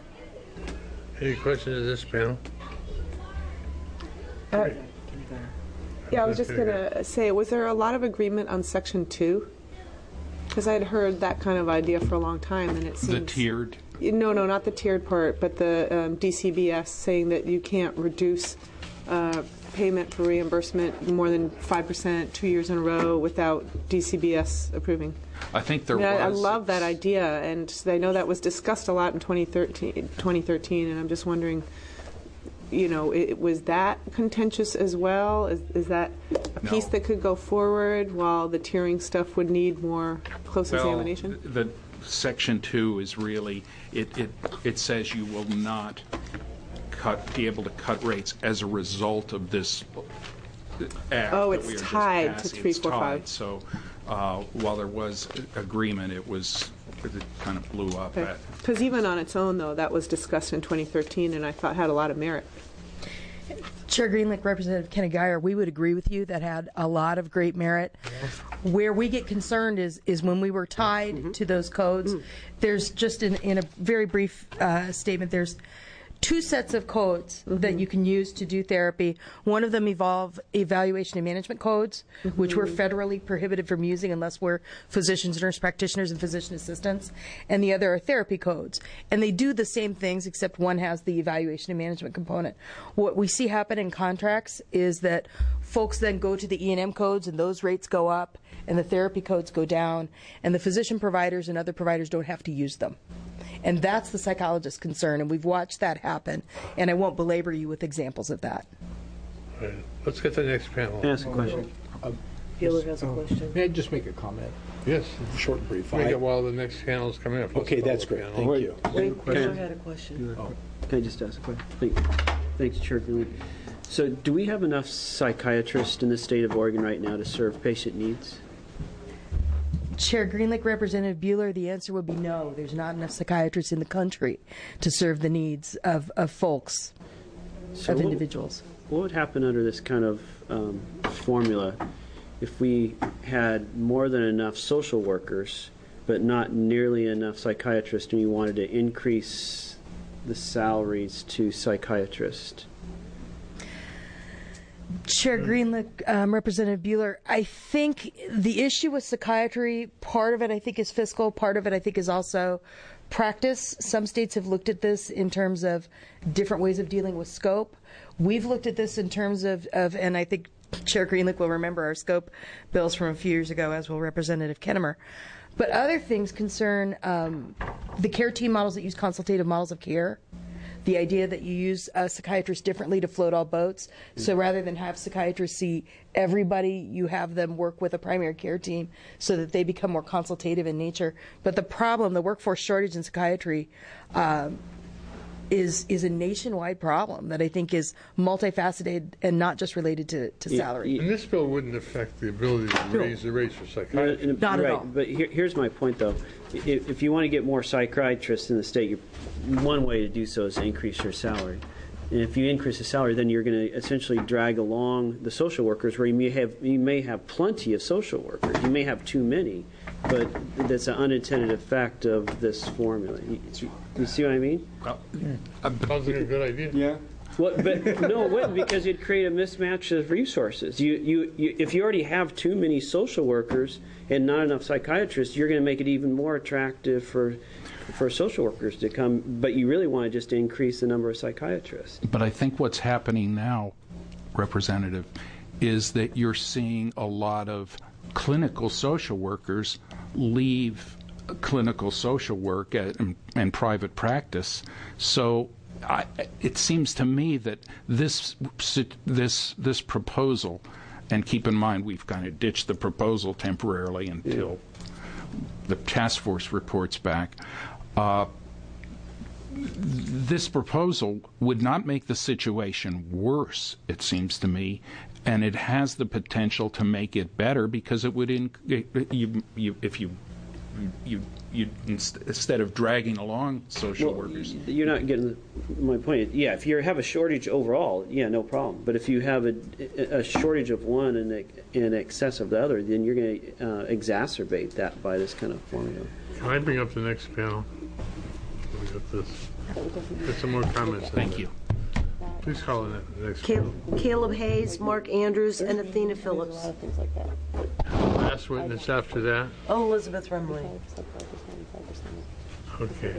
Speaker 2: Any questions of this panel?
Speaker 21: Uh, Yeah, I was just going to say, was there a lot of agreement on Section two? Because I had heard that kind of idea for a long time, and it seems...
Speaker 19: The tiered?
Speaker 21: No, no, not the tiered part, but the um, D C B S saying that you can't reduce uh, payment for reimbursement more than five percent two years in a row without D C B S approving.
Speaker 19: I think there
Speaker 21: I mean,
Speaker 19: was...
Speaker 21: I, I love that idea, and I know that was discussed a lot in twenty thirteen, and I'm just wondering... You know, it, was that contentious as well? Is, is that a piece
Speaker 19: No.
Speaker 21: that could go forward while the tiering stuff would need more close
Speaker 19: well,
Speaker 21: examination?
Speaker 19: The Section two is really, it, it, it says you will not cut, be able to cut rates as a result of this act.
Speaker 21: Oh,
Speaker 19: that
Speaker 21: it's
Speaker 19: we are just
Speaker 21: tied to
Speaker 19: passing.
Speaker 21: three
Speaker 19: It's
Speaker 21: four five.
Speaker 19: tied. So uh, while there was agreement, it was, it kind of blew up at.
Speaker 21: Because even on its own, though, that was discussed in twenty thirteen and I thought had a lot of merit.
Speaker 20: Chair Greenlick, Representative Kenny Geyer, we would agree with you that had a lot of great merit. Where we get concerned is is when we were tied mm-hmm. to those codes. Mm. There's just in, in a very brief uh, statement, there's two sets of codes mm-hmm. that you can use to do therapy. One of them involve evaluation and management codes, mm-hmm. which we're federally prohibited from using unless we're physicians, nurse practitioners, and physician assistants. And the other are therapy codes. And they do the same things, except one has the evaluation and management component. What we see happen in contracts is that folks then go to the E and M codes, and those rates go up, and the therapy codes go down, and the physician providers and other providers don't have to use them. And that's the psychologist's concern, and we've watched that happen, and I won't belabor you with examples of that.
Speaker 2: All right. Let's get to the next panel.
Speaker 4: Can I ask a question?
Speaker 1: Uh, Taylor has a question.
Speaker 9: May I just make a comment?
Speaker 2: Yes.
Speaker 9: Short and brief.
Speaker 2: Make
Speaker 9: I-
Speaker 2: it while the next panel is coming up.
Speaker 9: Okay, that's great.
Speaker 2: Panel.
Speaker 9: Thank you.
Speaker 1: Wait,
Speaker 4: Can I-
Speaker 1: Taylor had a question.
Speaker 4: Oh. Can I just ask a question? Thank, thanks, Chair Greenlee. So do we have enough psychiatrists in the state of Oregon right now to serve patient needs?
Speaker 20: Chair Greenlick, Representative Bueller, the answer would be no. There's not enough psychiatrists in the country to serve the needs of, of folks,
Speaker 4: So
Speaker 20: of
Speaker 4: what-
Speaker 20: individuals.
Speaker 4: What would happen under this kind of um, formula if we had more than enough social workers, but not nearly enough psychiatrists, and you wanted to increase the salaries to psychiatrists?
Speaker 20: Chair Greenlick, um, Representative Bueller, I think the issue with psychiatry, part of it I think is fiscal, part of it I think is also practice. Some states have looked at this in terms of different ways of dealing with scope. We've looked at this in terms of, of and I think Chair Greenlick will remember our scope bills from a few years ago, as will Representative Kennemer. But other things concern um, the care team models that use consultative models of care. The idea that you use uh, psychiatrists differently to float all boats. So rather than have psychiatrists see everybody, you have them work with a primary care team so that they become more consultative in nature. But the problem, the workforce shortage in psychiatry, um, is is a nationwide problem that I think is multifaceted and not just related to, to salary.
Speaker 2: And this bill wouldn't affect the ability to raise the rates for psychiatrists.
Speaker 20: Not at
Speaker 4: right.
Speaker 20: all.
Speaker 4: But here, here's my point, though. If, if you want to get more psychiatrists in the state, you, one way to do so is to increase your salary. And if you increase the salary, then you're going to essentially drag along the social workers, where you may have you may have plenty of social workers. You may have too many, but that's an unintended effect of this formula. You, you see what I mean?
Speaker 2: Well, sounds like a good idea.
Speaker 6: Yeah.
Speaker 4: Well, but no, it wouldn't, because it'd create a mismatch of resources. You, you, you, if you already have too many social workers and not enough psychiatrists, you're going to make it even more attractive for for social workers to come. But you really want to just increase the number of psychiatrists.
Speaker 19: But I think what's happening now, Representative, is that you're seeing a lot of clinical social workers leave clinical social work and, and private practice. So I, it seems to me that this this this proposal, and keep in mind we've kind of ditched the proposal temporarily until yeah. the task force reports back. Uh, this proposal would not make the situation worse, it seems to me, and it has the potential to make it better, because it would in, it, you, you, if you you you instead of dragging along social
Speaker 4: well,
Speaker 19: workers.
Speaker 4: You're not getting my point. Yeah, if you have a shortage overall, yeah, no problem. But if you have a, a shortage of one and in excess of the other, then you're going to uh, exacerbate that by this kind of formula.
Speaker 2: Can I bring up the next panel? We got this. Get some more comments.
Speaker 19: Thank you.
Speaker 2: Please call it the next
Speaker 1: Cal-
Speaker 2: panel.
Speaker 1: Caleb Hayes, Mark Andrews, and Athena Phillips.
Speaker 2: Last witness after that.
Speaker 1: Oh, Elizabeth Remley.
Speaker 2: Okay.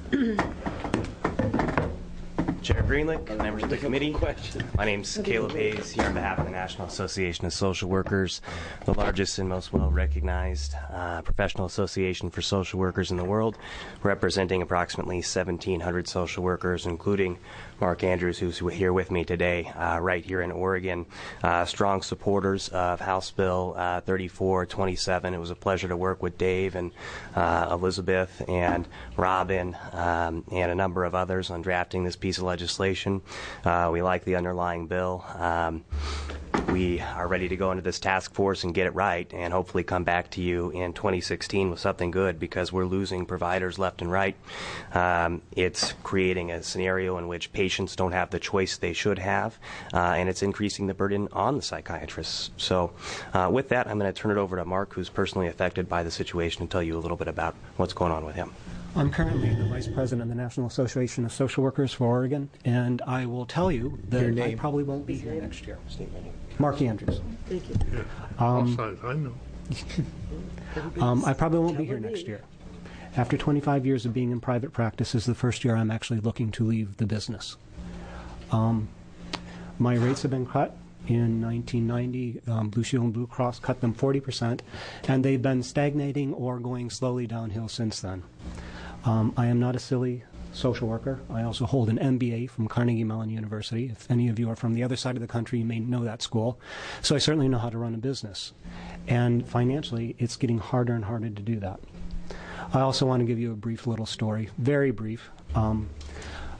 Speaker 3: Chair Greenlick, members of the committee. My name's Caleb Hayes, here on behalf of the National Association of Social Workers, the largest and most well-recognized uh, professional association for social workers in the world, representing approximately seventeen hundred social workers, including Mark Andrews, who's here with me today, uh, right here in Oregon. Uh, strong supporters of House Bill uh, thirty-four twenty-seven. It was a pleasure to work with Dave and uh, Elizabeth and Robin um, and a number of others on drafting this piece of legislation. Uh, we like the underlying bill. Um, we are ready to go into this task force and get it right, and hopefully come back to you in twenty sixteen with something good, because we're losing providers left and right. Um, it's creating a scenario in which patients don't have the choice they should have, uh, and it's increasing the burden on the psychiatrists. So uh, with that, I'm going to turn it over to Mark, who's personally affected by the situation, and tell you a little bit about what's going on with him.
Speaker 22: I'm currently the Vice President of the National Association of Social Workers for Oregon, and I will tell you that I probably won't be here next year. Mark Andrews.
Speaker 1: Thank you.
Speaker 2: Yeah.
Speaker 22: Um,
Speaker 2: All sides, I know.
Speaker 22: um, I probably won't be here next year. After twenty-five years of being in private practice, is the first year I'm actually looking to leave the business. Um, my rates have been cut. In nineteen ninety, um, Blue Shield and Blue Cross cut them forty percent, and they've been stagnating or going slowly downhill since then. Um, I am not a silly social worker. I also hold an M B A from Carnegie Mellon University. If any of you are from the other side of the country, you may know that school. So I certainly know how to run a business. And financially, it's getting harder and harder to do that. I also want to give you a brief little story, very brief. Um,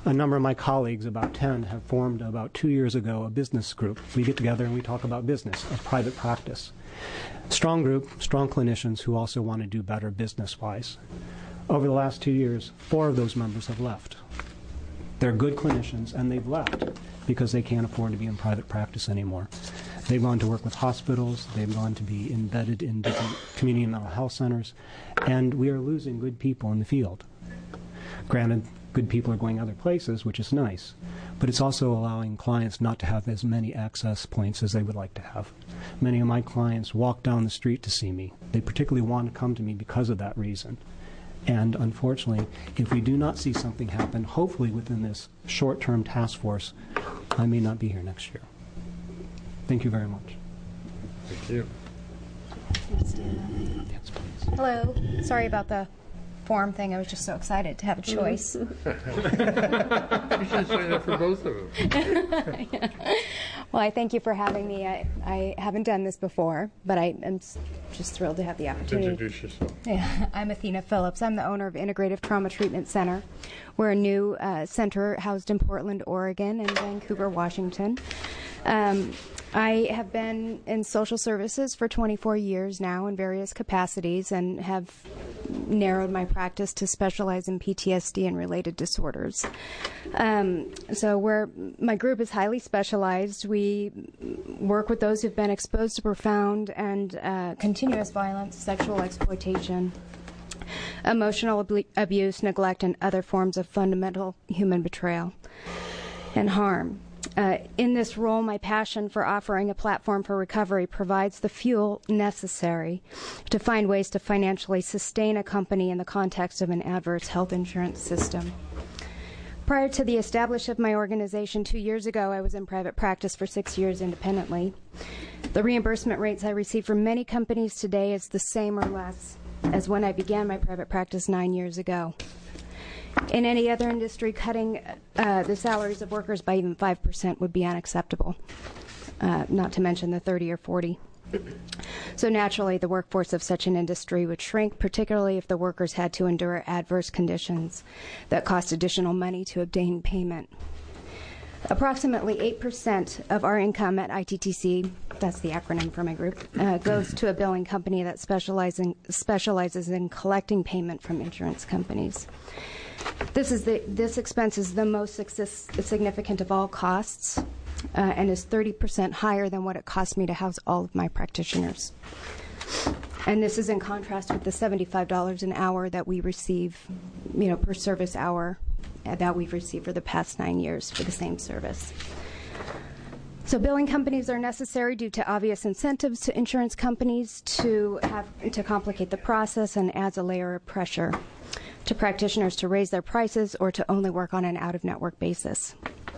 Speaker 22: a number of my colleagues, about ten, have formed about two years ago a business group. We get together and we talk about business, of private practice. Strong group, strong clinicians who also want to do better business-wise. Over the last two years, four of those members have left. They're good clinicians, and they've left because they can't afford to be in private practice anymore. They've gone to work with hospitals. They've gone to be embedded in different community mental health centers, and we are losing good people in the field. Granted, good people are going other places, which is nice, but it's also allowing clients not to have as many access points as they would like to have. Many of my clients walk down the street to see me. They particularly want to come to me because of that reason. And unfortunately, if we do not see something happen, hopefully within this short-term task force, I may not be here next year. Thank you very much.
Speaker 2: Thank you.
Speaker 22: Yes, please.
Speaker 12: Hello. Sorry about the form thing. I was just so excited to have a choice.
Speaker 2: You should sign up for both of them.
Speaker 12: Yeah. Well, I thank you for having me. I, I haven't done this before, but I am s- just thrilled to have the opportunity.
Speaker 2: Introduce yourself.
Speaker 12: Yeah, I'm Athena Phillips. I'm the owner of Integrative Trauma Treatment Center. We're a new uh, center housed in Portland, Oregon, and Vancouver, Washington. Um, I have been in social services for twenty-four years now in various capacities and have narrowed my practice to specialize in P T S D and related disorders. Um, so we're, my group is highly specialized. We work with those who've been exposed to profound and uh, continuous violence, sexual exploitation, emotional ab- abuse, neglect, and other forms of fundamental human betrayal and harm. Uh, in this role, my passion for offering a platform for recovery provides the fuel necessary to find ways to financially sustain a company in the context of an adverse health insurance system. Prior to the establishment of my organization two years ago, I was in private practice for six years independently. The reimbursement rates I receive from many companies today is the same or less as when I began my private practice nine years ago. In any other industry, cutting uh, the salaries of workers by even five percent would be unacceptable, uh, not to mention the thirty or forty. So naturally, the workforce of such an industry would shrink, particularly if the workers had to endure adverse conditions that cost additional money to obtain payment. Approximately eight percent of our income at I T T C, that's the acronym for my group, uh, goes to a billing company that specializes in, specializes in collecting payment from insurance companies. This is the this expense is the most success, significant of all costs, uh, and is thirty percent higher than what it cost me to house all of my practitioners. And this is in contrast with the seventy-five dollars an hour that we receive, you know, per service hour uh, that we've received for the past nine years for the same service. So billing companies are necessary due to obvious incentives to insurance companies to have to complicate the process, and adds a layer of pressure to practitioners to raise their prices or to only work on an out-of-network basis.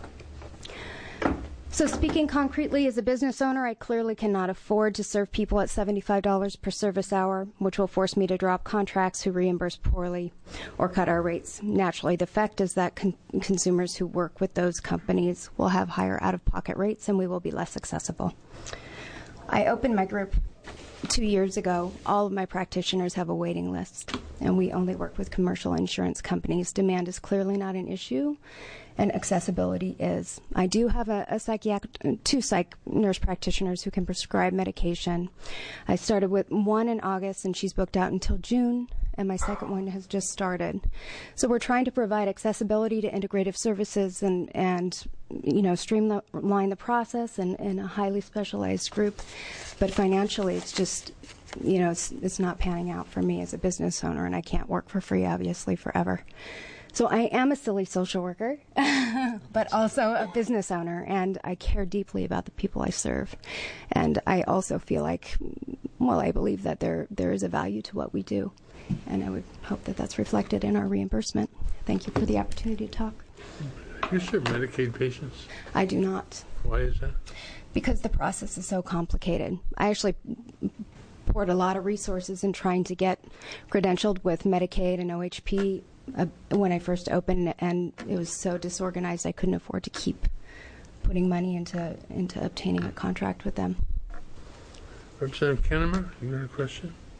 Speaker 12: So speaking concretely, as a business owner, I clearly cannot afford to serve people at seventy-five dollars per service hour, which will force me to drop contracts who reimburse poorly or cut our rates. Naturally, the effect is that con- consumers who work with those companies will have higher out-of-pocket rates, and we will be less accessible. I opened my group two years ago. All of my practitioners have a waiting list, and we only work with commercial insurance companies. Demand is clearly not an issue, and accessibility is. I do have a, a psychiatric, two psych nurse practitioners who can prescribe medication. I started with one in August, and she's booked out until June, and my second one has just started. So we're trying to provide accessibility to integrative services and, and you know, streamline the process in, in a highly specialized group. But financially, it's just, you know, it's, it's not panning out for me as a business owner, and I can't work for free, obviously, forever. So I am a silly social worker, but also a business owner, and I care deeply about the people I serve. And I also feel like, well, I believe that there there is a value to what we do, and I would hope that that's reflected in our reimbursement. Thank you for the opportunity to talk.
Speaker 2: You serve Medicaid patients?
Speaker 12: I do not.
Speaker 2: Why is that?
Speaker 12: Because the process is so complicated. I actually poured a lot of resources in trying to get credentialed with Medicaid and O H P uh, when I first opened, and it was so disorganized I couldn't afford to keep putting money into into obtaining a contract with them.
Speaker 2: Representative Kennemer, you got a question?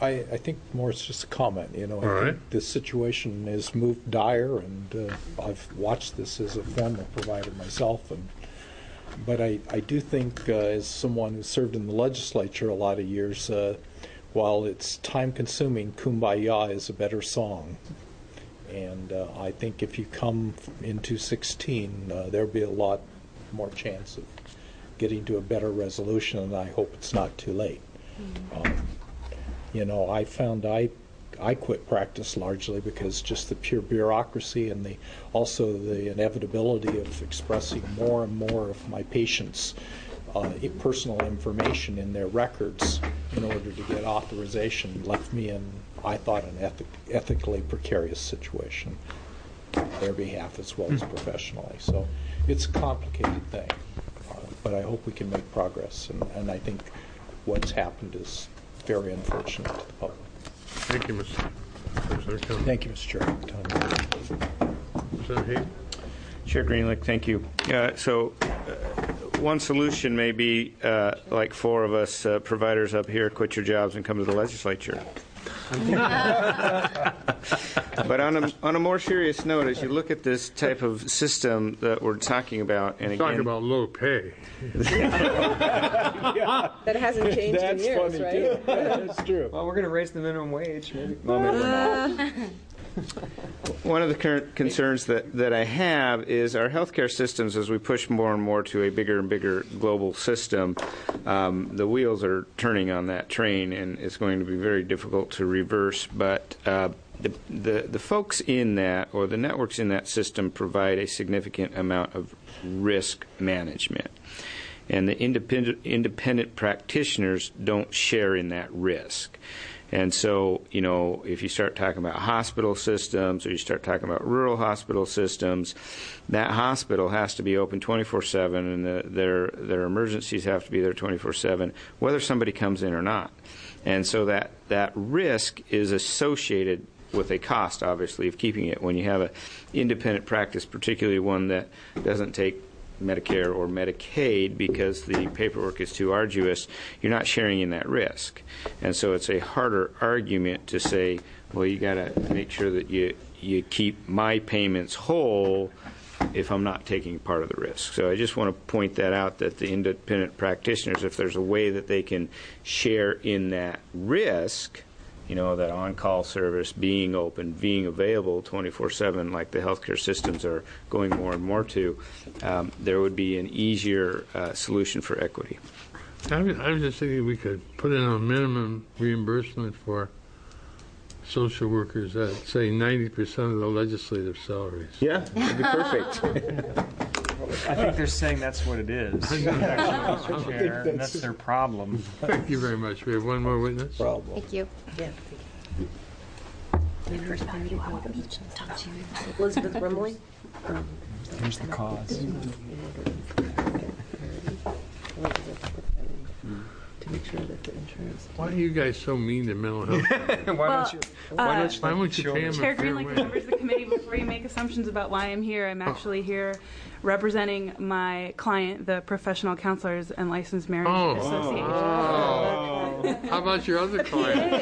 Speaker 9: I, I think more it's just a comment. You know, I
Speaker 2: All
Speaker 9: think
Speaker 2: right.
Speaker 9: this situation has moved dire, and uh, I've watched this as a former provider myself. And but I, I do think, uh, as someone who served in the legislature a lot of years, uh, while it's time-consuming, "Kumbaya" is a better song. And uh, I think if you come into sixteen, uh, there'll be a lot more chance of getting to a better resolution, and I hope it's not too late. Mm-hmm. Um, you know, I found I I quit practice largely because just the pure bureaucracy and the also the inevitability of expressing more and more of my patients' uh, personal information in their records in order to get authorization left me in, I thought, an ethic, ethically precarious situation on their behalf as well as professionally. So it's a complicated thing, uh, but I hope we can make progress. And, and I think what's happened is very unfortunate to the public.
Speaker 2: Thank you, Mister
Speaker 9: Thank you, Mister Chair.
Speaker 2: Mister Hayden?
Speaker 5: Chair Greenlick, thank you. Uh, so uh, one solution may be, uh, like four of us uh, providers up here, quit your jobs and come to the legislature. But on a, on a more serious note, as you look at this type of system that we're talking about, and
Speaker 2: Talk
Speaker 5: again,
Speaker 2: about low pay.
Speaker 21: That hasn't changed
Speaker 5: That's
Speaker 21: in years,
Speaker 5: funny,
Speaker 21: right?
Speaker 5: too.
Speaker 9: That's true.
Speaker 6: Well, we're going to raise the minimum wage, maybe. Well, maybe we're not.
Speaker 5: one of the current concerns that, that I have is our healthcare systems, as we push more and more to a bigger and bigger global system, um, the wheels are turning on that train, and it's going to be very difficult to reverse. But uh, the, the, the folks in that, or the networks in that system, provide a significant amount of risk management. And the independent, independent practitioners don't share in that risk. And so, you know, if you start talking about hospital systems, or you start talking about rural hospital systems, that hospital has to be open twenty-four seven, and the, their their emergencies have to be there twenty-four seven, whether somebody comes in or not. And so that, that risk is associated with a cost, obviously, of keeping it. When you have an independent practice, particularly one that doesn't take Medicare or Medicaid because the paperwork is too arduous, you're not sharing in that risk. And so it's a harder argument to say, well, you got to make sure that you, you keep my payments whole if I'm not taking part of the risk. So I just want to point that out, that the independent practitioners, if there's a way that they can share in that risk, you know, that on-call service being open, being available twenty-four seven, like the healthcare systems are going more and more to, um, there would be an easier uh, solution for equity.
Speaker 2: I was, I was just thinking we could put in a minimum reimbursement for social workers at, say, ninety percent of the legislative salaries.
Speaker 5: Yeah, that'd be perfect.
Speaker 6: I think they're saying that's what it is. Mister Chair, and that's their problem.
Speaker 2: Thank you very much. We have one more witness.
Speaker 9: Problem.
Speaker 12: Thank you.
Speaker 1: Yeah. Elizabeth Brimley.
Speaker 6: Here's the cause.
Speaker 7: To make sure that the insurance.
Speaker 2: Why are you guys so mean to mental health?
Speaker 6: why
Speaker 7: Well,
Speaker 6: don't you?
Speaker 7: uh,
Speaker 6: Why don't you?
Speaker 2: Why won't you pay them
Speaker 7: Chair
Speaker 2: a fair
Speaker 7: Greenlick,
Speaker 2: wage?
Speaker 7: members of the committee, before you make assumptions about why I'm here, I'm actually here representing my client, the Professional Counselors and Licensed Marriage
Speaker 2: Oh.
Speaker 7: Association.
Speaker 2: Oh. How about your other client?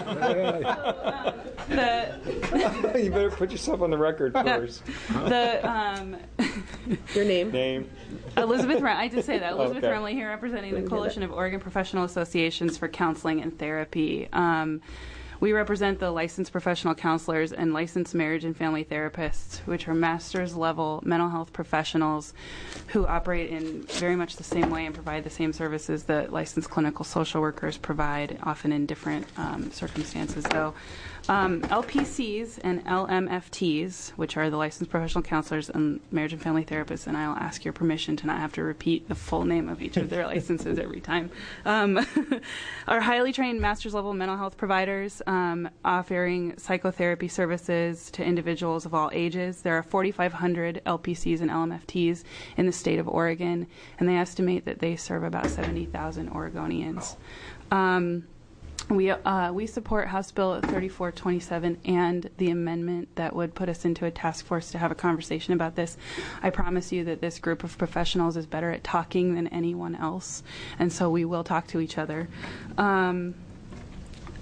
Speaker 7: The,
Speaker 6: You better put yourself on the record first.
Speaker 7: the um,
Speaker 21: Your name?
Speaker 5: Name.
Speaker 7: Elizabeth Rem- I did say that. Elizabeth
Speaker 5: Okay.
Speaker 7: Remley here representing the Coalition of Oregon Professional Associations for Counseling and Therapy. Um, we represent the licensed professional counselors and licensed marriage and family therapists, which are master's level mental health professionals who operate in very much the same way and provide the same services that licensed clinical social workers provide, often in different um, circumstances, though. Um, L P Cs and L M F Ts, which are the licensed professional counselors and marriage and family therapists, and I'll ask your permission to not have to repeat the full name of each of their licenses every time, um, are highly trained master's level mental health providers um, offering psychotherapy services to individuals of all ages. There are forty-five hundred L P Cs and L M F Ts in the state of Oregon, and they estimate that they serve about seventy thousand Oregonians. Um, We uh, we support House Bill thirty-four twenty-seven and the amendment that would put us into a task force to have a conversation about this. I promise you that this group of professionals is better at talking than anyone else, and so we will talk to each other. Um,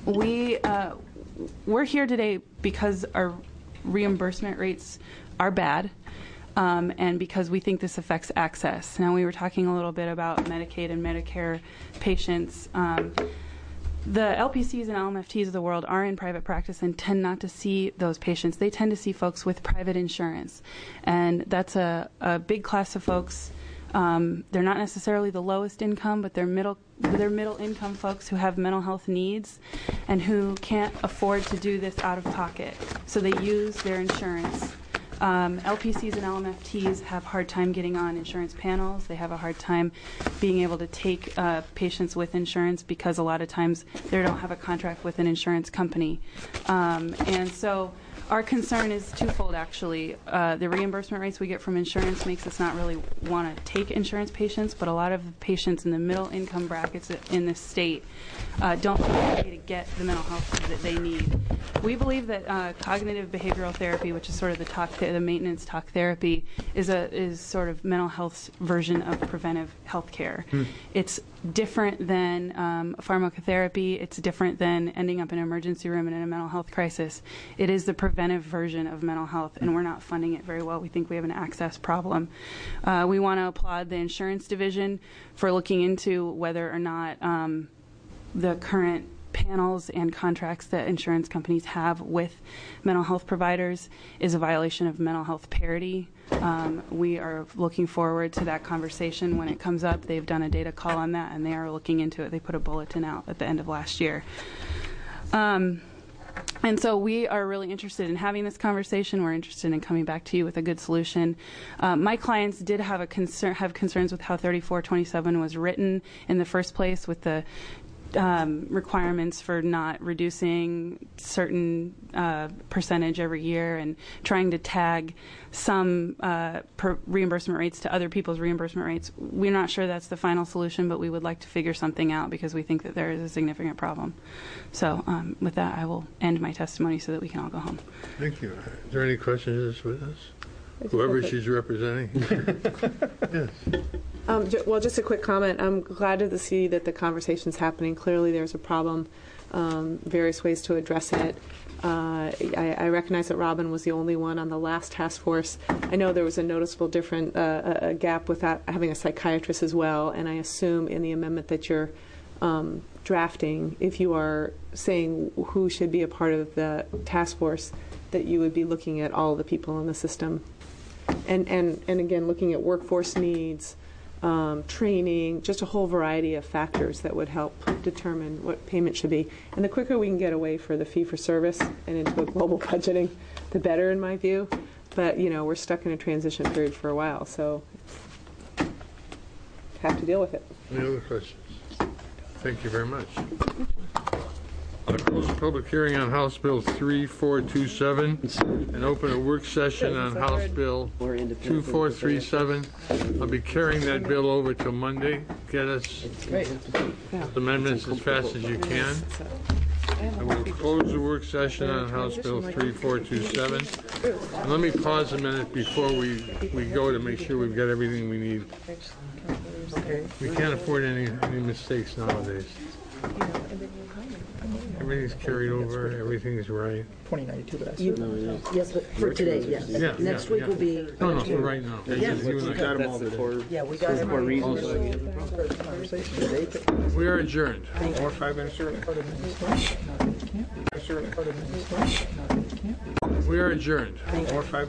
Speaker 7: we uh, we're here today because our reimbursement rates are bad, um, and because we think this affects access. Now, we were talking a little bit about Medicaid and Medicare patients. Um, the L P Cs and L M F Ts of the world are in private practice and tend not to see those patients. They tend to see folks with private insurance, and that's a, a big class of folks. Um, they're not necessarily the lowest income, but they're middle they're middle income folks who have mental health needs and who can't afford to do this out of pocket. So they use their insurance. Um, L P Cs and L M F Ts have a hard time getting on insurance panels. They have a hard time being able to take uh, patients with insurance because a lot of times they don't have a contract with an insurance company. Um, and so our concern is twofold, actually. Uh, the reimbursement rates we get from insurance makes us not really want to take insurance patients, but a lot of the patients in the middle income brackets in the state uh, don't have a way to get the mental health that they need. We believe that uh, cognitive behavioral therapy, which is sort of the talk, th- the maintenance talk therapy, is a is sort of mental health's version of preventive health care. Hmm. It's different than um, pharmacotherapy. It's different than ending up in an emergency room and in a mental health crisis. It is the preventive version of mental health, and we're not funding it very well. We think we have an access problem. Uh, we want to applaud the insurance division for looking into whether or not um, the current panels and contracts that insurance companies have with mental health providers is a violation of mental health parity. Um, we are looking forward to that conversation when it comes up. They've done a data call on that, and they are looking into it. They put a bulletin out at the end of last year. Um, and so we are really interested in having this conversation. We're interested in coming back to you with a good solution. Uh, my clients did have a concern, have concerns with how thirty-four twenty-seven was written in the first place, with the Um, requirements for not reducing certain uh, percentage every year and trying to tag some uh, per reimbursement rates to other people's reimbursement rates. We're not sure that's the final solution, but we would like to figure something out because we think that there is a significant problem. So um, with that, I will end my testimony so that we can all go home.
Speaker 2: Thank you. Is there any questions of this witness? Whoever she's representing. Yes.
Speaker 21: Um, j- well, just a quick comment. I'm glad to see that the conversation's happening. Clearly, there's a problem, um, various ways to address it. Uh, I, I recognize that Robin was the only one on the last task force. I know there was a noticeable different uh, a, a gap without having a psychiatrist as well, and I assume in the amendment that you're um, drafting, if you are saying who should be a part of the task force, that you would be looking at all the people in the system. And, and, and again, looking at workforce needs, um, training, just a whole variety of factors that would help determine what payment should be. And the quicker we can get away for the fee-for-service and into a global budgeting, the better in my view. But, you know, we're stuck in a transition period for a while, so have to deal with it.
Speaker 2: Any other questions? Thank you very much. I'll close the public hearing on House Bill three four two seven and open a work session on House Bill two four three seven. I'll be carrying that bill over till Monday. Get us amendments as fast as you can. And we'll close the work session on House Bill three four two seven. And let me pause a minute before we, we go to make sure we've got everything we need. We can't afford any, any mistakes nowadays. Everything's carried over, everything's right.
Speaker 18: twenty ninety-two, but I
Speaker 1: You-
Speaker 18: said. No, no.
Speaker 1: Yes, but for today, yes.
Speaker 2: Yeah,
Speaker 1: Next
Speaker 2: yeah,
Speaker 1: week
Speaker 2: yeah.
Speaker 1: will be.
Speaker 2: No, no, for right now.
Speaker 1: Yeah,
Speaker 2: You and I-
Speaker 1: we got them all before. Yeah, we got them.
Speaker 2: For reasons. We are adjourned.
Speaker 18: Or five minutes early.
Speaker 2: We are adjourned.
Speaker 18: Or five